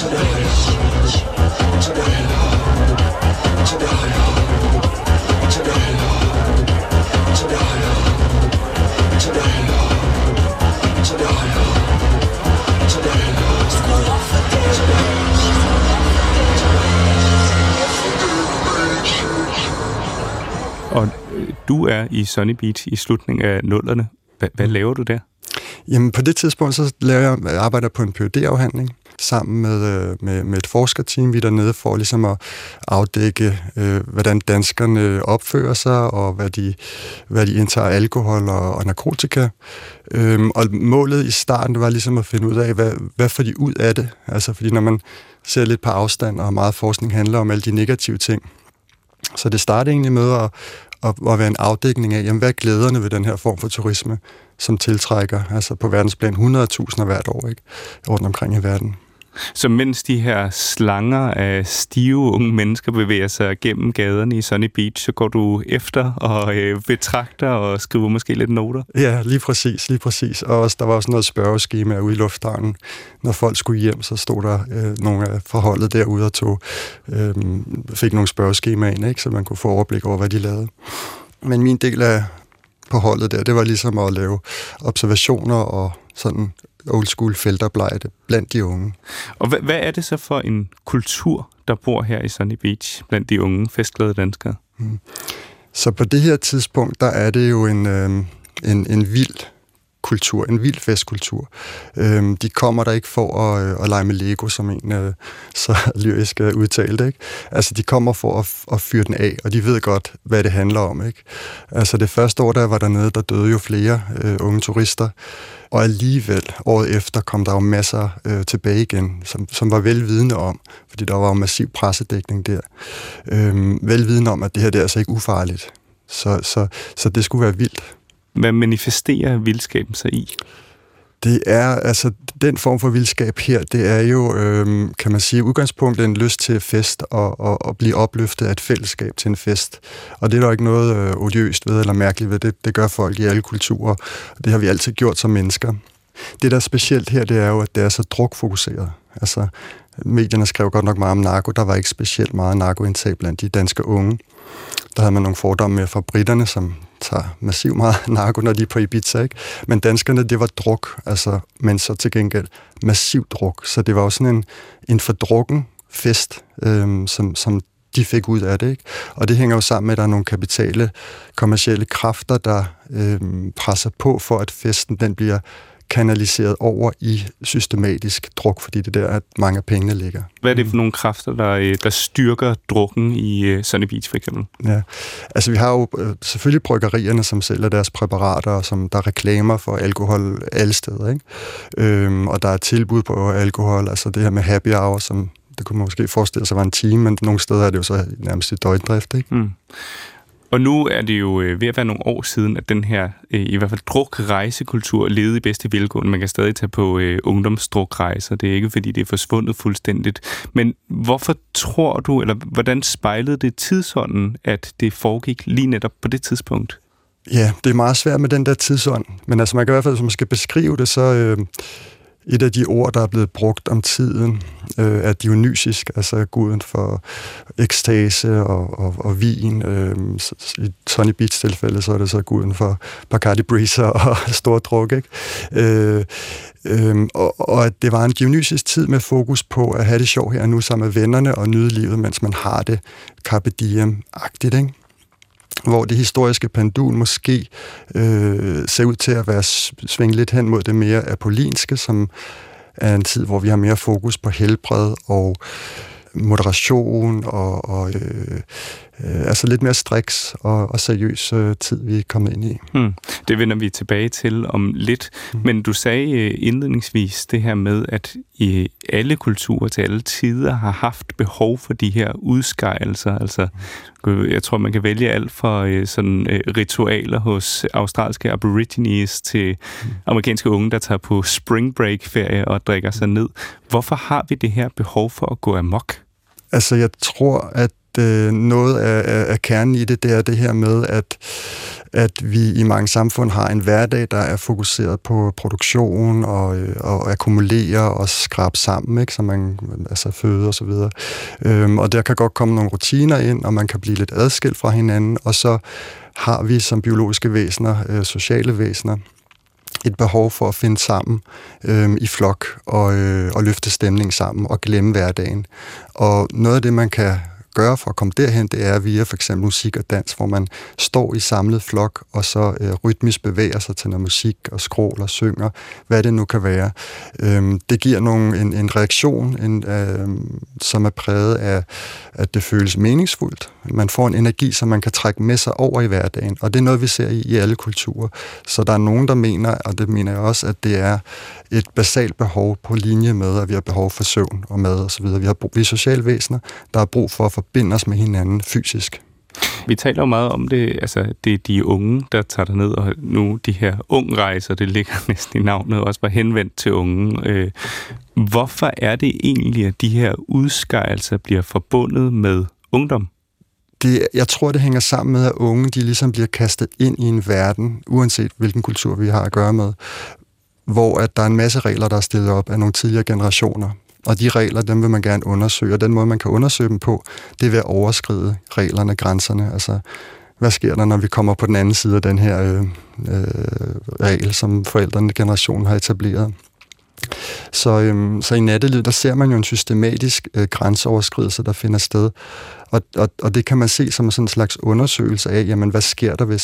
Og du er i Sunny Beach i slutningen af 00'erne. Hvad laver du der? Jamen på det tidspunkt så arbejder jeg på en PhD-afhandling, sammen med et forskerteam. Vi er dernede for ligesom at afdække, hvordan danskerne opfører sig, og hvad de indtager alkohol og narkotika. Og målet i starten var ligesom at finde ud af, hvad får de ud af det? Altså, fordi når man ser lidt på afstand, og meget forskning handler om alle de negative ting. Så det startede egentlig med at være en afdækning af, jamen, hvad er glæderne ved den her form for turisme, som tiltrækker altså på verdensplan 100.000 hvert år, ikke? Rundt omkring i verden. Så mens de her slanger af stive unge mennesker bevæger sig gennem gaderne i Sunny Beach, så går du efter og betragter og skriver måske lidt noter? Ja, lige præcis. Og også, der var også noget spørgeskema ude i lufthavnen. Når folk skulle hjem, så stod der nogle af forholdet derude og fik nogle spørgeskemaer ind, ikke? Så man kunne få overblik over, hvad de lavede. Men min del af på holdet der, det var ligesom at lave observationer og sådan old school feltarbejde blandt de unge. Og hvad er det så for en kultur, der bor her i Sunny Beach blandt de unge festglade danskere? Så på det her tidspunkt, der er det jo en vild kultur, en vild festkultur. De kommer der ikke for at lege med Lego, som en så lyrisk udtalt, ikke? Altså, de kommer for at fyre den af, og de ved godt, hvad det handler om, ikke? Altså, det første år, der var dernede, der døde jo flere unge turister, og alligevel, året efter, kom der jo masser tilbage igen, som var velvidende om, fordi der var jo massiv pressedækning der, velvidende om, at det her det er altså ikke ufarligt. Så det skulle være vildt. Hvad manifesterer vildskaben sig i? Det er, altså, den form for vildskab her, det er jo, kan man sige, udgangspunktet en lyst til fest og blive opløftet af et fællesskab til en fest. Og det er der ikke noget odiøst ved eller mærkeligt ved. Det gør folk i alle kulturer. Det har vi altid gjort som mennesker. Det, der er specielt her, det er jo, at det er så drukfokuseret. Altså, medierne skrev godt nok meget om narko. Der var ikke specielt meget narkoindtag blandt de danske unge. Der havde man nogle fordomme med fra britterne, som tager massivt meget narko, når de er på Ibiza, ikke? Men danskerne, det var druk, altså, men så til gengæld massiv druk. Så det var også sådan en fordrukken fest, som de fik ud af det, ikke? Og det hænger jo sammen med, at der er nogle kapitale, kommercielle kræfter, der presser på for, at festen den bliver kanaliseret over i systematisk druk, fordi det der, at mange af pengene ligger. Hvad er det for nogle kræfter, der styrker drukken i Sunny Beach, for eksempel? Ja, altså vi har jo selvfølgelig bryggerierne, som sælger deres præparater, og som der er reklamer for alkohol alle steder, ikke? Og der er tilbud på alkohol, altså det her med happy hour, som det kunne man måske forestille sig var en time, men nogle steder er det jo så nærmest i døgndrift, ikke? Mm. Og nu er det jo ved at være nogle år siden, at den her, i hvert fald druk-rejsekultur, levede i bedste velgående. Man kan stadig tage på ungdomsdrukrejser. Det er ikke, fordi det er forsvundet fuldstændigt. Men hvorfor tror du, eller hvordan spejlede det tidsånden, at det foregik lige netop på det tidspunkt? Ja, det er meget svært med den der tidsånd. Men altså, man kan i hvert fald, hvis man skal beskrive det, så et af de ord, der er blevet brugt om tiden, er dionysisk, altså guden for ekstase og vin. I Sunny Beach-tilfælde, så er det så guden for Bacardi Breezer og stor druk, ikke? Og at det var en dionysisk tid med fokus på at have det sjovt her nu sammen med vennerne og nyde livet, mens man har det carpe diem-agtigt, ikke? Hvor det historiske pendul måske ser ud til at være svinge lidt hen mod det mere apollinske, som er en tid, hvor vi har mere fokus på helbred og moderation og altså lidt mere striks og seriøs tid, vi er kommet ind i. Det vender vi tilbage til om lidt. Men du sagde indledningsvis det her med, at i alle kulturer til alle tider har haft behov for de her udskejelser. Altså, jeg tror, man kan vælge alt fra sådan ritualer hos australske aborigines til amerikanske unge, der tager på spring break-ferie og drikker sig ned. Hvorfor har vi det her behov for at gå amok? Altså, jeg tror, at noget af kernen i det, det er det her med, at vi i mange samfund har en hverdag, der er fokuseret på produktion og akkumulere og skrabe sammen, ikke? Så man altså føde og så videre. Og der kan godt komme nogle rutiner ind, og man kan blive lidt adskilt fra hinanden, og så har vi som biologiske væsener, sociale væsener, et behov for at finde sammen i flok og løfte stemning sammen og glemme hverdagen. Og noget af det, man kan gøre for at komme derhen, det er via for eksempel musik og dans, hvor man står i samlet flok, og så rytmisk bevæger sig til noget musik, og skråler, synger, hvad det nu kan være. Det giver en reaktion, som er præget af, at det føles meningsfuldt. Man får en energi, som man kan trække med sig over i hverdagen, og det er noget, vi ser i alle kulturer. Så der er nogen, der mener, og det mener jeg også, at det er et basalt behov på linje med, at vi har behov for søvn og mad osv. Vi er sociale væsener, der har brug for at forbinde os med hinanden fysisk. Vi taler jo meget om det, altså det er de unge, der tager derned, og nu de her ungrejser, det ligger næsten i navnet, også var henvendt til unge. Hvorfor er det egentlig, at de her udskejelser bliver forbundet med ungdom? Jeg tror, det hænger sammen med, at unge de ligesom bliver kastet ind i en verden, uanset hvilken kultur vi har at gøre med, hvor at der er en masse regler, der er stillet op af nogle tidligere generationer. Og de regler, dem vil man gerne undersøge, og den måde, man kan undersøge dem på, det er ved at overskride reglerne, grænserne. Altså, hvad sker der, når vi kommer på den anden side af den her regel, som forældrene generationen har etableret? Så i nattelivet, der ser man jo en systematisk grænseoverskridelse, der finder sted. Og det kan man se som sådan en slags undersøgelse af, jamen, hvad sker der,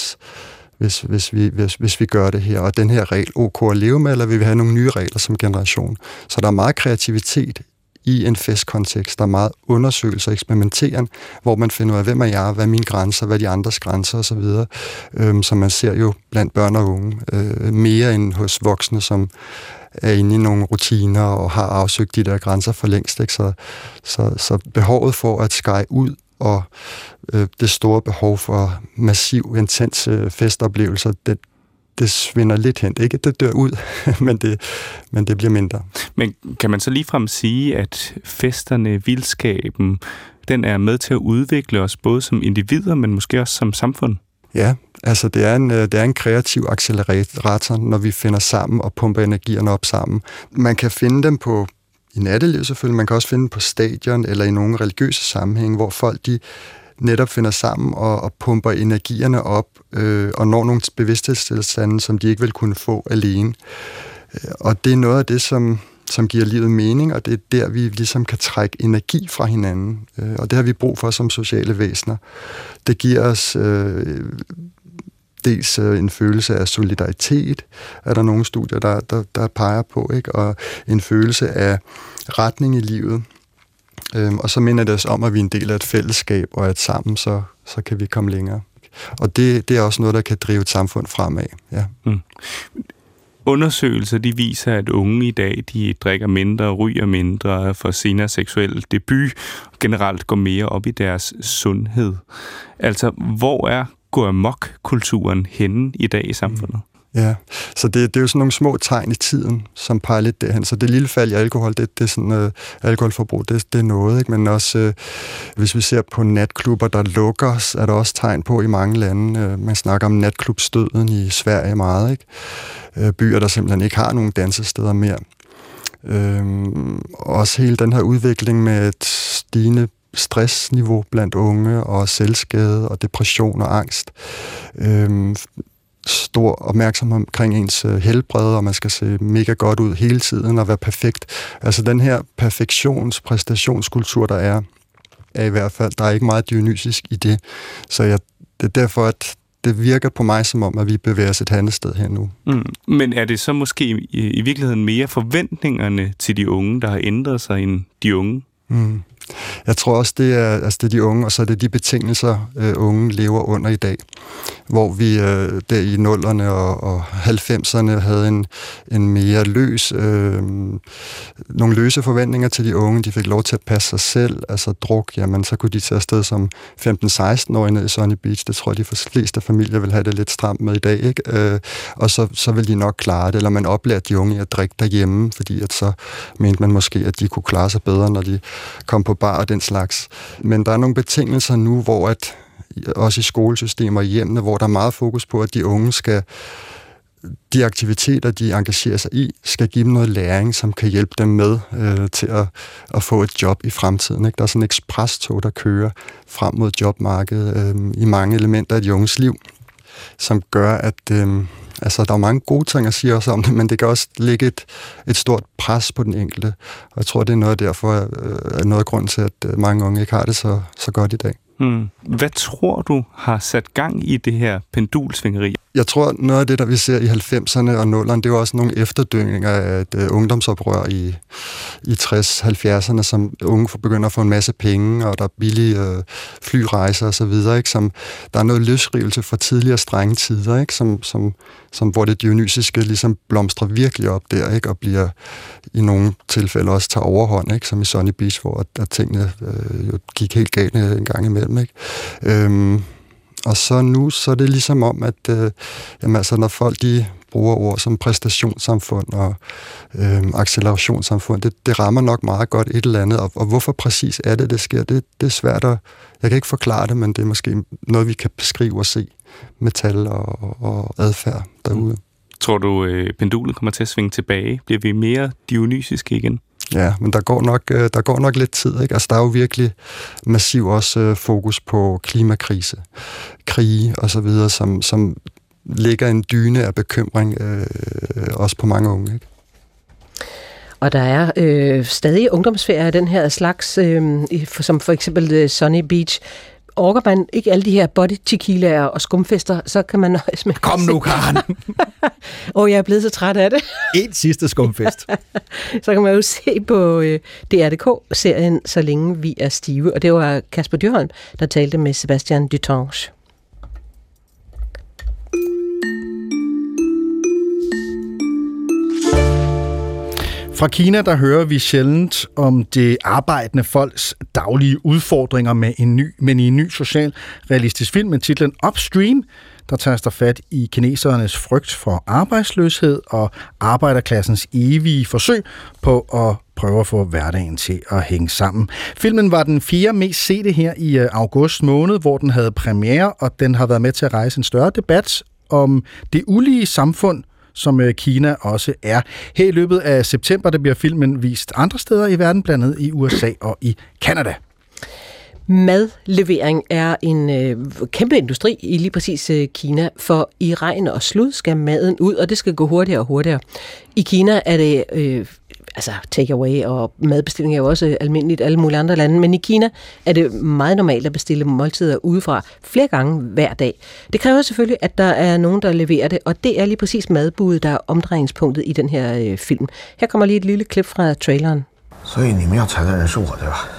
hvis vi gør det her, og den her regel ok at leve med, eller vil vi have nogle nye regler som generation? Så der er meget kreativitet i en festkontekst. Der er meget undersøgelse og eksperimenteren, hvor man finder ud af, hvem er jeg, hvad er mine grænser, hvad er de andres grænser osv. Så man ser jo blandt børn og unge mere end hos voksne, som er inde i nogle rutiner og har afsøgt de der grænser for længst. Ikke? Så behovet for at skære ud og det store behov for massiv, intens festoplevelser, det svinder lidt hen. Ikke, det dør ud, men det bliver mindre. Men kan man så ligefrem sige, at festerne, vildskaben, den er med til at udvikle os både som individer, men måske også som samfund? Ja, altså det er en kreativ accelerator, når vi finder sammen og pumper energierne op sammen. Man kan finde dem i nattelivet selvfølgelig, man kan også finde dem på stadion eller i nogle religiøse sammenhænge, hvor folk de netop finder sammen og pumper energierne op og når nogle bevidsthedstilstande, som de ikke vil kunne få alene. Og det er noget af det, som giver livet mening, og det er der, vi ligesom kan trække energi fra hinanden. Og det har vi brug for som sociale væsener. Det giver os dels en følelse af solidaritet, er der nogle studier, der peger på, ikke? Og en følelse af retning i livet. Og så minder det os om, at vi er en del af et fællesskab, og at sammen, så kan vi komme længere. Og det er også noget, der kan drive et samfund fremad. Ja. Mm. Undersøgelser de viser, at unge i dag de drikker mindre, ryger mindre, får senere seksuel debut, og generelt går mere op i deres sundhed. Altså, hvor er gå-amok-kulturen henne i dag i samfundet? Ja, så det er jo sådan nogle små tegn i tiden, som peger lidt derhen. Så det lille fald i alkohol, det er sådan alkoholforbrug, det er noget, ikke? Men også, hvis vi ser på natklubber, der lukker, er der også tegn på i mange lande. Man snakker om natklubstøden i Sverige meget, ikke? Byer, der simpelthen ikke har nogen dansesteder mere. Også hele den her udvikling med et stigende stressniveau blandt unge, og selvskade, og depression og angst. Stor opmærksomhed omkring ens helbred, og man skal se mega godt ud hele tiden og være perfekt. Altså den her præstationskultur, der er i hvert fald, der er ikke meget dionysisk i det. Så det er derfor, at det virker på mig som om, at vi bevæger os et andet sted her nu. Mm. Men er det så måske i virkeligheden mere forventningerne til de unge, der har ændret sig end de unge? Mm. Jeg tror også, det er de unge, og så er det de betingelser, unge lever under i dag. Hvor vi der i 0'erne og 90'erne havde en mere nogle løse forventninger til de unge. De fik lov til at passe sig selv, altså druk, jamen så kunne de tage afsted som 15-16-årige ned i Sunny Beach. Det tror jeg, de fleste familier vil have det lidt stramt med i dag, ikke? Og så vil de nok klare det, eller man oplærte de unge at drikke derhjemme, fordi at så mente man måske, at de kunne klare sig bedre, når de kom på bar og den slags. Men der er nogle betingelser nu, hvor at også i skolesystemer og hjemmene, hvor der er meget fokus på, at de unge de aktiviteter, de engagerer sig i, skal give dem noget læring, som kan hjælpe dem med til at få et job i fremtiden. Ikke? Der er sådan en eksprestog, der kører frem mod jobmarkedet i mange elementer af de unges liv, som gør, Altså, der er mange gode ting at sige også om det, men det kan også lægge et stort pres på den enkelte. Og jeg tror, det er noget derfor, noget af grunden til, at mange unge ikke har det så godt i dag. Hvad tror du har sat gang i det her pendulsvingeri? Jeg tror, noget af det, der vi ser i 90'erne og 0'erne, det er jo også nogle efterdønninger af et ungdomsoprør i 60-70'erne, som unge begynder at få en masse penge, og der er billige flyrejser og så videre, ikke? Som, der er noget løsrivelse fra tidligere strenge tider, ikke? Som hvor det dionysiske ligesom blomstrer virkelig op der, ikke? Og bliver i nogle tilfælde også tager overhånd, ikke? Som i Sunny Beach, hvor at tingene jo gik helt galt en gang imellem, ikke? Og så nu, så er det ligesom om, at jamen, altså, når folk de bruger ord som præstationssamfund og accelerationssamfund, det rammer nok meget godt et eller andet, og hvorfor præcis er det sker, det er svært at... Jeg kan ikke forklare det, men det er måske noget, vi kan beskrive og se med tal og adfærd derude. Tror du, pendulet kommer til at svinge tilbage? Bliver vi mere dionysiske igen? Ja, men der går nok lidt tid, ikke? Altså, der er jo virkelig massiv også fokus på klimakrise, krige og så videre, som ligger en dyne af bekymring også på mange unge, ikke? Og der er stadig ungdomsferier af den her slags, som for eksempel Sunny Beach. Orker man ikke alle de her body tequilaer og skumfester, så kan man nøjes med... Kom nu, Karen! Jeg er blevet så træt af det. En sidste skumfest. Så kan man jo se på DR.dk-serien Så længe vi er stive. Og det var Kasper Dyrholm, der talte med Sebastian Dutange. Fra Kina, der hører vi sjældent om det arbejdende folks daglige udfordringer men i en ny socialrealistisk film med titlen Upstream, der taster fat i kinesernes frygt for arbejdsløshed og arbejderklassens evige forsøg på at prøve at få hverdagen til at hænge sammen. Filmen var den 4. mest sete her i august måned, hvor den havde premiere, og den har været med til at rejse en større debat om det ulige samfund, som Kina også er. Her i løbet af september, der bliver filmen vist andre steder i verden, blandt andet i USA og i Canada. Madlevering er en kæmpe industri i lige præcis Kina, for i regn og slud skal maden ud, og det skal gå hurtigere og hurtigere. I Kina er det takeaway og madbestilling er jo også almindeligt i alle mulige andre lande, men i Kina er det meget normalt at bestille måltider udefra flere gange hver dag. Det kræver selvfølgelig, at der er nogen, der leverer det, og det er lige præcis madbudet, der er omdrejningspunktet i den her film. Her kommer lige et lille klip fra traileren. Så I må tage den så, det var.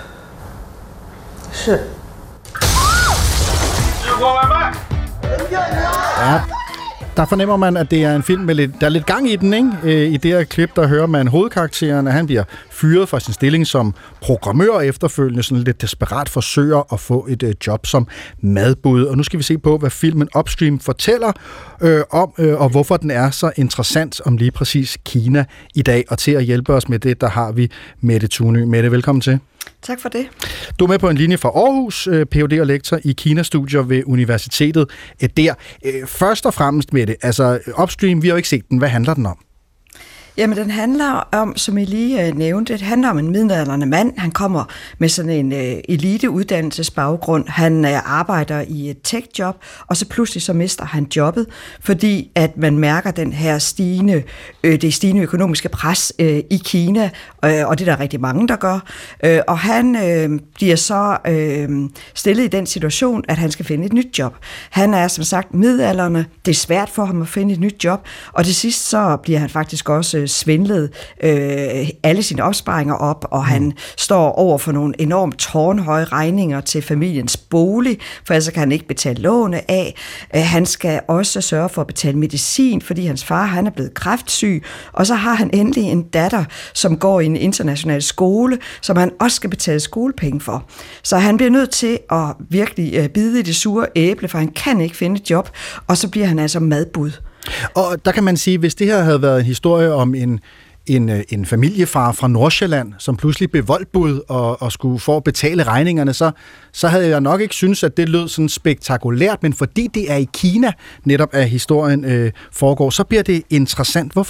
Ja, der fornemmer man, at det er en film med der er lidt gang i den, ikke? I det her klip, der hører man hovedkarakteren, at han bliver fyret fra sin stilling som programmør og efterfølgende sådan lidt desperat forsøger at få et job som madbud. Og nu skal vi se på, hvad filmen Upstream fortæller om, og hvorfor den er så interessant om lige præcis Kina i dag. Og til at hjælpe os med det, der har vi Mette Thunø. Mette, velkommen til. Tak for det. Du er med på en linje fra Aarhus, Ph.D. og lektor i Kina-studier ved universitetet der. Først og fremmest med det, altså Upstream, vi har jo ikke set den. Hvad handler den om? Jamen, den handler om, som I lige nævnte, det handler om en middelaldrende mand. Han kommer med sådan en eliteuddannelsesbaggrund. Han arbejder i et tech-job, og så pludselig så mister han jobbet, fordi at man mærker den her det stigende økonomiske pres i Kina, og det er der rigtig mange, der gør. Og han bliver så stillet i den situation, at han skal finde et nyt job. Han er som sagt middelaldrende. Det er svært for ham at finde et nyt job, og til sidst så bliver han faktisk også svindlet alle sine opsparinger op, og han står over for nogle enormt tårnhøje regninger til familiens bolig, for ellers kan han ikke betale låne af. Han skal også sørge for at betale medicin, fordi hans far han er blevet kræftsyg, og så har han endelig en datter, som går i en international skole, som han også skal betale skolepenge for. Så han bliver nødt til at virkelig bide i det sure æble, for han kan ikke finde et job, og så bliver han altså madbud. Og der kan man sige, hvis det her havde været en historie om en familiefar fra Nordsjælland, som pludselig blev voldbud og skulle for at betale regningerne, så havde jeg nok ikke synes, at det lød sådan spektakulært, men fordi det er i Kina netop, at historien foregår, så bliver det interessant. Hvorfor?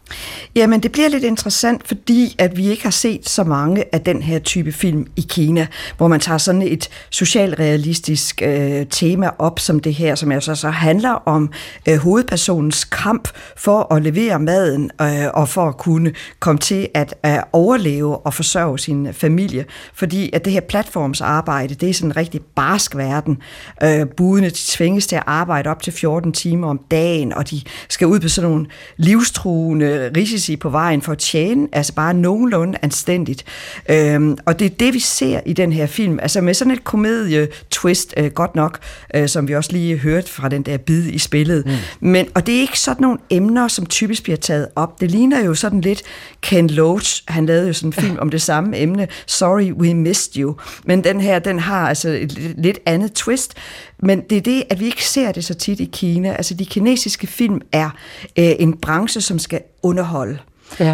Jamen, det bliver lidt interessant, fordi at vi ikke har set så mange af den her type film i Kina, hvor man tager sådan et socialrealistisk tema op som det her, som altså så handler om hovedpersonens kamp for at levere maden og for at kunne komme til at overleve og forsørge sin familie. Fordi at det her platformsarbejde, det er sådan en rigtig barsk verden. Budene tvinges til at arbejde op til 14 timer om dagen, og de skal ud på sådan nogle livstruende risici på vejen for at tjene, altså bare nogenlunde anstændigt. Og det er det, vi ser i den her film, altså med sådan et komedie-twist, godt nok, som vi også lige hørte fra den der bid i spillet. Og det er ikke sådan nogle emner, som typisk bliver taget op. Det ligner jo sådan lidt Ken Loach, han lavede jo sådan en film om det samme emne, Sorry We Missed You, men den her, den har altså et lidt andet twist. Men det er det, at vi ikke ser det så tit i Kina. Altså de kinesiske film er en branche, som skal underholde. Ja.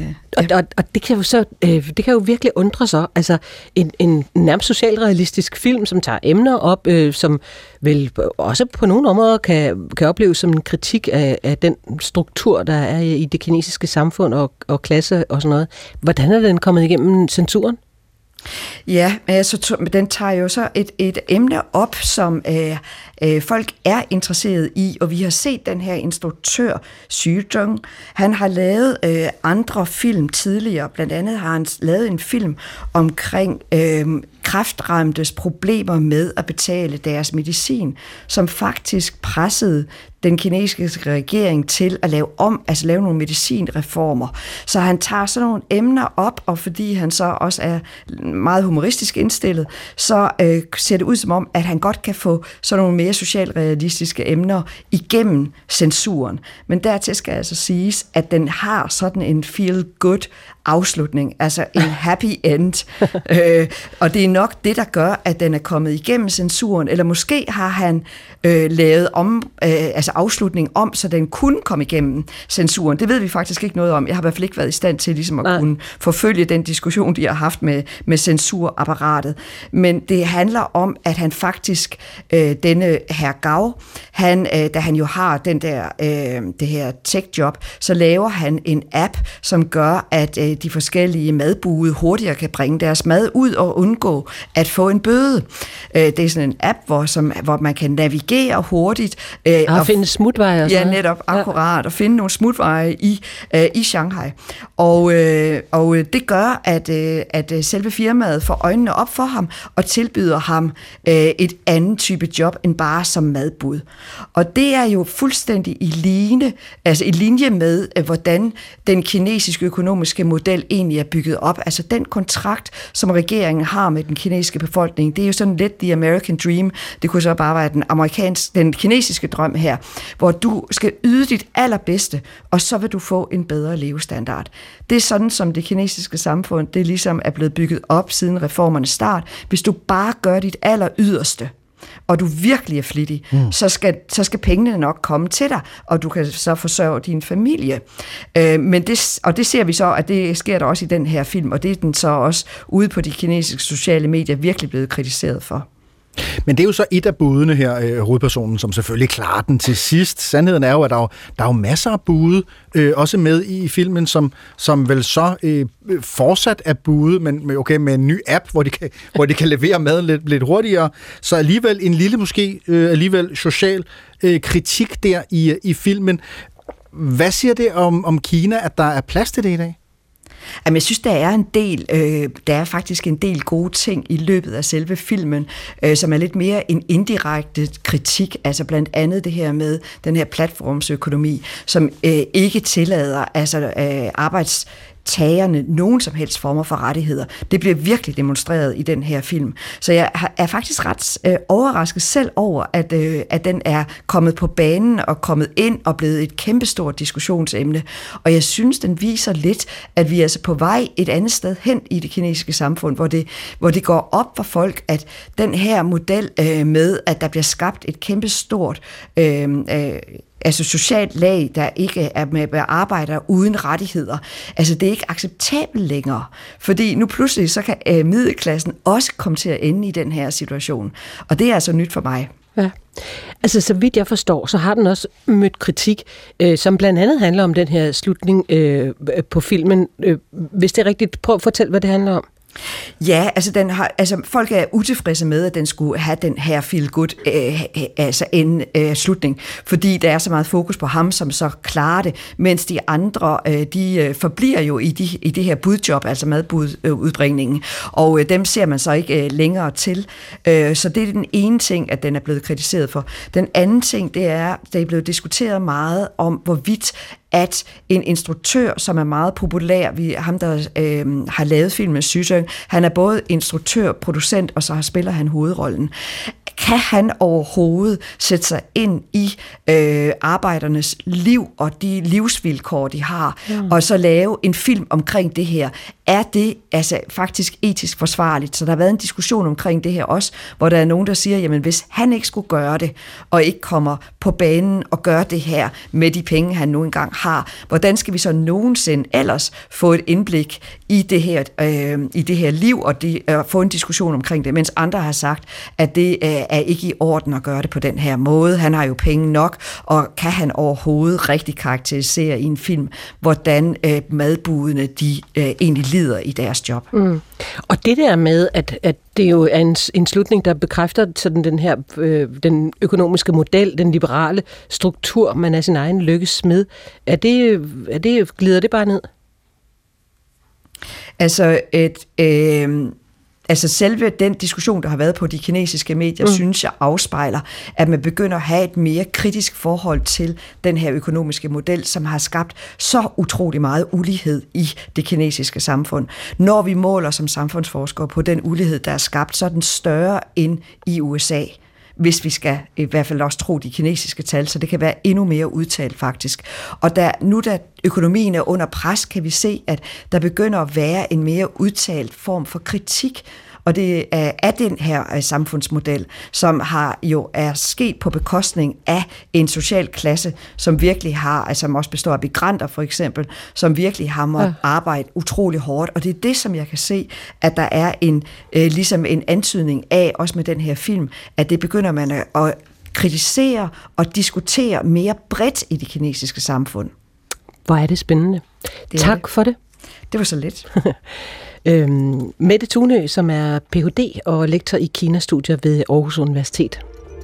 Og det kan jo så det kan jo virkelig undre sig. Altså en nærmest socialrealistisk film, som tager emner op, som vel også på nogle områder kan opleves som en kritik af den struktur, der er i det kinesiske samfund og klasse og sådan noget. Hvordan er den kommet igennem censuren? Ja, altså, den tager jo så et emne op, som folk er interesseret i, og vi har set den her instruktør, Xu Zheng. Han har lavet andre film tidligere, blandt andet har han lavet en film omkring kræftramtes problemer med at betale deres medicin, som faktisk pressede den kinesiske regering til at lave nogle medicinreformer. Så han tager sådan nogle emner op, og fordi han så også er meget humoristisk indstillet, så ser det ud som om, at han godt kan få sådan nogle mere socialrealistiske emner igennem censuren. Men dertil skal altså siges, at den har sådan en feel-good afslutning, altså en happy end. Og det er nok det, der gør, at den er kommet igennem censuren, eller måske har han lavet afslutningen om, så den kunne komme igennem censuren. Det ved vi faktisk ikke noget om. Jeg har i hvert fald ikke været i stand til ligesom at kunne forfølge den diskussion, de har haft med censurapparatet. Men det handler om, at han faktisk, denne herr Gao, da han jo har det her tech-job, så laver han en app, som gør, at de forskellige madbude hurtigere kan bringe deres mad ud og undgå at få en bøde. Det er sådan en app, hvor man kan navigere hurtigt. Og finde smutveje. Ja, netop, akkurat. Og finde nogle smutveje i Shanghai. Og det gør, at selve firmaet får øjnene op for ham og tilbyder ham et andet type job end bare som madbud. Og det er jo fuldstændig i linje med, hvordan den kinesiske økonomiske model egentlig er bygget op. Altså den kontrakt, som regeringen har med den kinesiske befolkning, det er jo sådan lidt the American dream. Det kunne så bare være den kinesiske drøm her, hvor du skal yde dit allerbedste, og så vil du få en bedre levestandard. Det er sådan, som det kinesiske samfund, det ligesom er blevet bygget op siden reformernes start. Hvis du bare gør dit alleryderste, og du virkelig er flittig, så skal pengene nok komme til dig, og du kan så forsørge din familie. Men det ser vi så, at det sker der også i den her film, og det er den så også ude på de kinesiske sociale medier virkelig blevet kritiseret for. Men det er jo så et af budene her, hovedpersonen, som selvfølgelig klarer den til sidst. Sandheden er jo, at der er jo masser af bude, også med i filmen, som vel så fortsat er bude, men med en ny app, hvor de kan levere mad lidt hurtigere. Så alligevel en lille, måske alligevel social kritik der i filmen. Hvad siger det om Kina, at der er plads til det i dag? Jamen, jeg synes, der er faktisk en del gode ting i løbet af selve filmen, som er lidt mere en indirekte kritik, altså blandt andet det her med den her platformsøkonomi, som ikke tillader arbejdstagerne nogen som helst former for rettigheder. Det bliver virkelig demonstreret i den her film. Så jeg er faktisk ret overrasket selv over, at den er kommet på banen og kommet ind og blevet et kæmpestort diskussionsemne. Og jeg synes, den viser lidt, at vi er altså på vej et andet sted hen i det kinesiske samfund, hvor det går op for folk, at den her model med, at der bliver skabt et kæmpestort socialt lag, der ikke er med arbejder uden rettigheder. Altså, det er ikke acceptabelt længere. Fordi nu pludselig, så kan middelklassen også komme til at ende i den her situation. Og det er altså nyt for mig. Ja. Altså, så vidt jeg forstår, så har den også mødt kritik, som blandt andet handler om den her slutning på filmen. Hvis det er rigtigt, prøv at fortælle, hvad det handler om. Ja, altså folk er utilfredse med, at den skulle have den her feel-good slutning, fordi der er så meget fokus på ham, som så klarer det, mens de andre, de forbliver jo i det her budjob, altså madbududbringningen, og dem ser man så ikke længere til. Så det er den ene ting, at den er blevet kritiseret for. Den anden ting, det er blevet diskuteret meget om, hvorvidt at en instruktør, som er meget populær, ham der har lavet filmen Syzon, han er både instruktør, producent, og så spiller han hovedrollen. Kan han overhovedet sætte sig ind i arbejdernes liv og de livsvilkår, de har, og så lave en film omkring det her? Er det altså faktisk etisk forsvarligt? Så der har været en diskussion omkring det her også, hvor der er nogen, der siger, jamen hvis han ikke skulle gøre det, og ikke kommer på banen og gør det her med de penge, han nu engang har, hvordan skal vi så nogensinde ellers få et indblik i det her liv, og få en diskussion omkring det, mens andre har sagt, at det er ikke i orden at gøre det på den her måde. Han har jo penge nok, og kan han overhovedet rigtig karakterisere i en film, hvordan madbudene de egentlig lider i deres job. Mm. Og det der med, at det jo er en slutning, der bekræfter sådan den her den økonomiske model, den liberale struktur, man er sin egen lykkes smed. Glider det bare ned? Altså selve den diskussion, der har været på de kinesiske medier, synes jeg afspejler, at man begynder at have et mere kritisk forhold til den her økonomiske model, som har skabt så utrolig meget ulighed i det kinesiske samfund. Når vi måler som samfundsforskere på den ulighed, der er skabt, så er den større end i USA, hvis vi skal i hvert fald også tro de kinesiske tal, så det kan være endnu mere udtalt faktisk. Og nu da økonomien er under pres, kan vi se, at der begynder at være en mere udtalt form for kritik, og det er den her samfundsmodel, som er sket på bekostning af en social klasse, som virkelig har, som også består af migranter for eksempel, som virkelig har måttet arbejde utrolig hårdt, og det er det, som jeg kan se, at der er ligesom en antydning af, også med den her film, at det begynder man at kritisere og diskutere mere bredt i det kinesiske samfund. Hvor er det spændende. Tak for det. Det var så lidt. Mette Tunø, som er Ph.D. og lektor i Kina-studier ved Aarhus Universitet.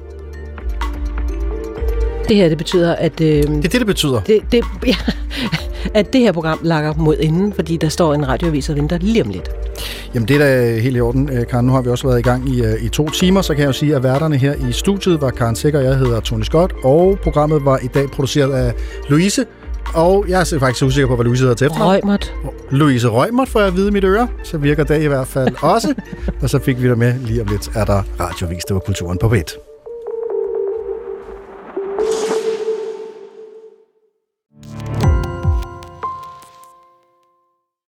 Det her, det betyder, at... Det betyder? At det her program lakker mod enden, fordi der står en radioavis og venter lige om lidt. Jamen, det er da helt i orden, Karen. Nu har vi også været i gang i 2 timer, så kan jeg jo sige, at værterne her i studiet var Karen Secher, jeg hedder Tony Scott, og programmet var i dag produceret af Louise. Og jeg er faktisk usikker på, hvad Louise hedder til efternavn. Reumert. Louise Reumert, får jeg at vide i mit øre. Så virker det i hvert fald også. Og så fik vi dig med lige om lidt, er der radiovis. Det var Kulturen på P1.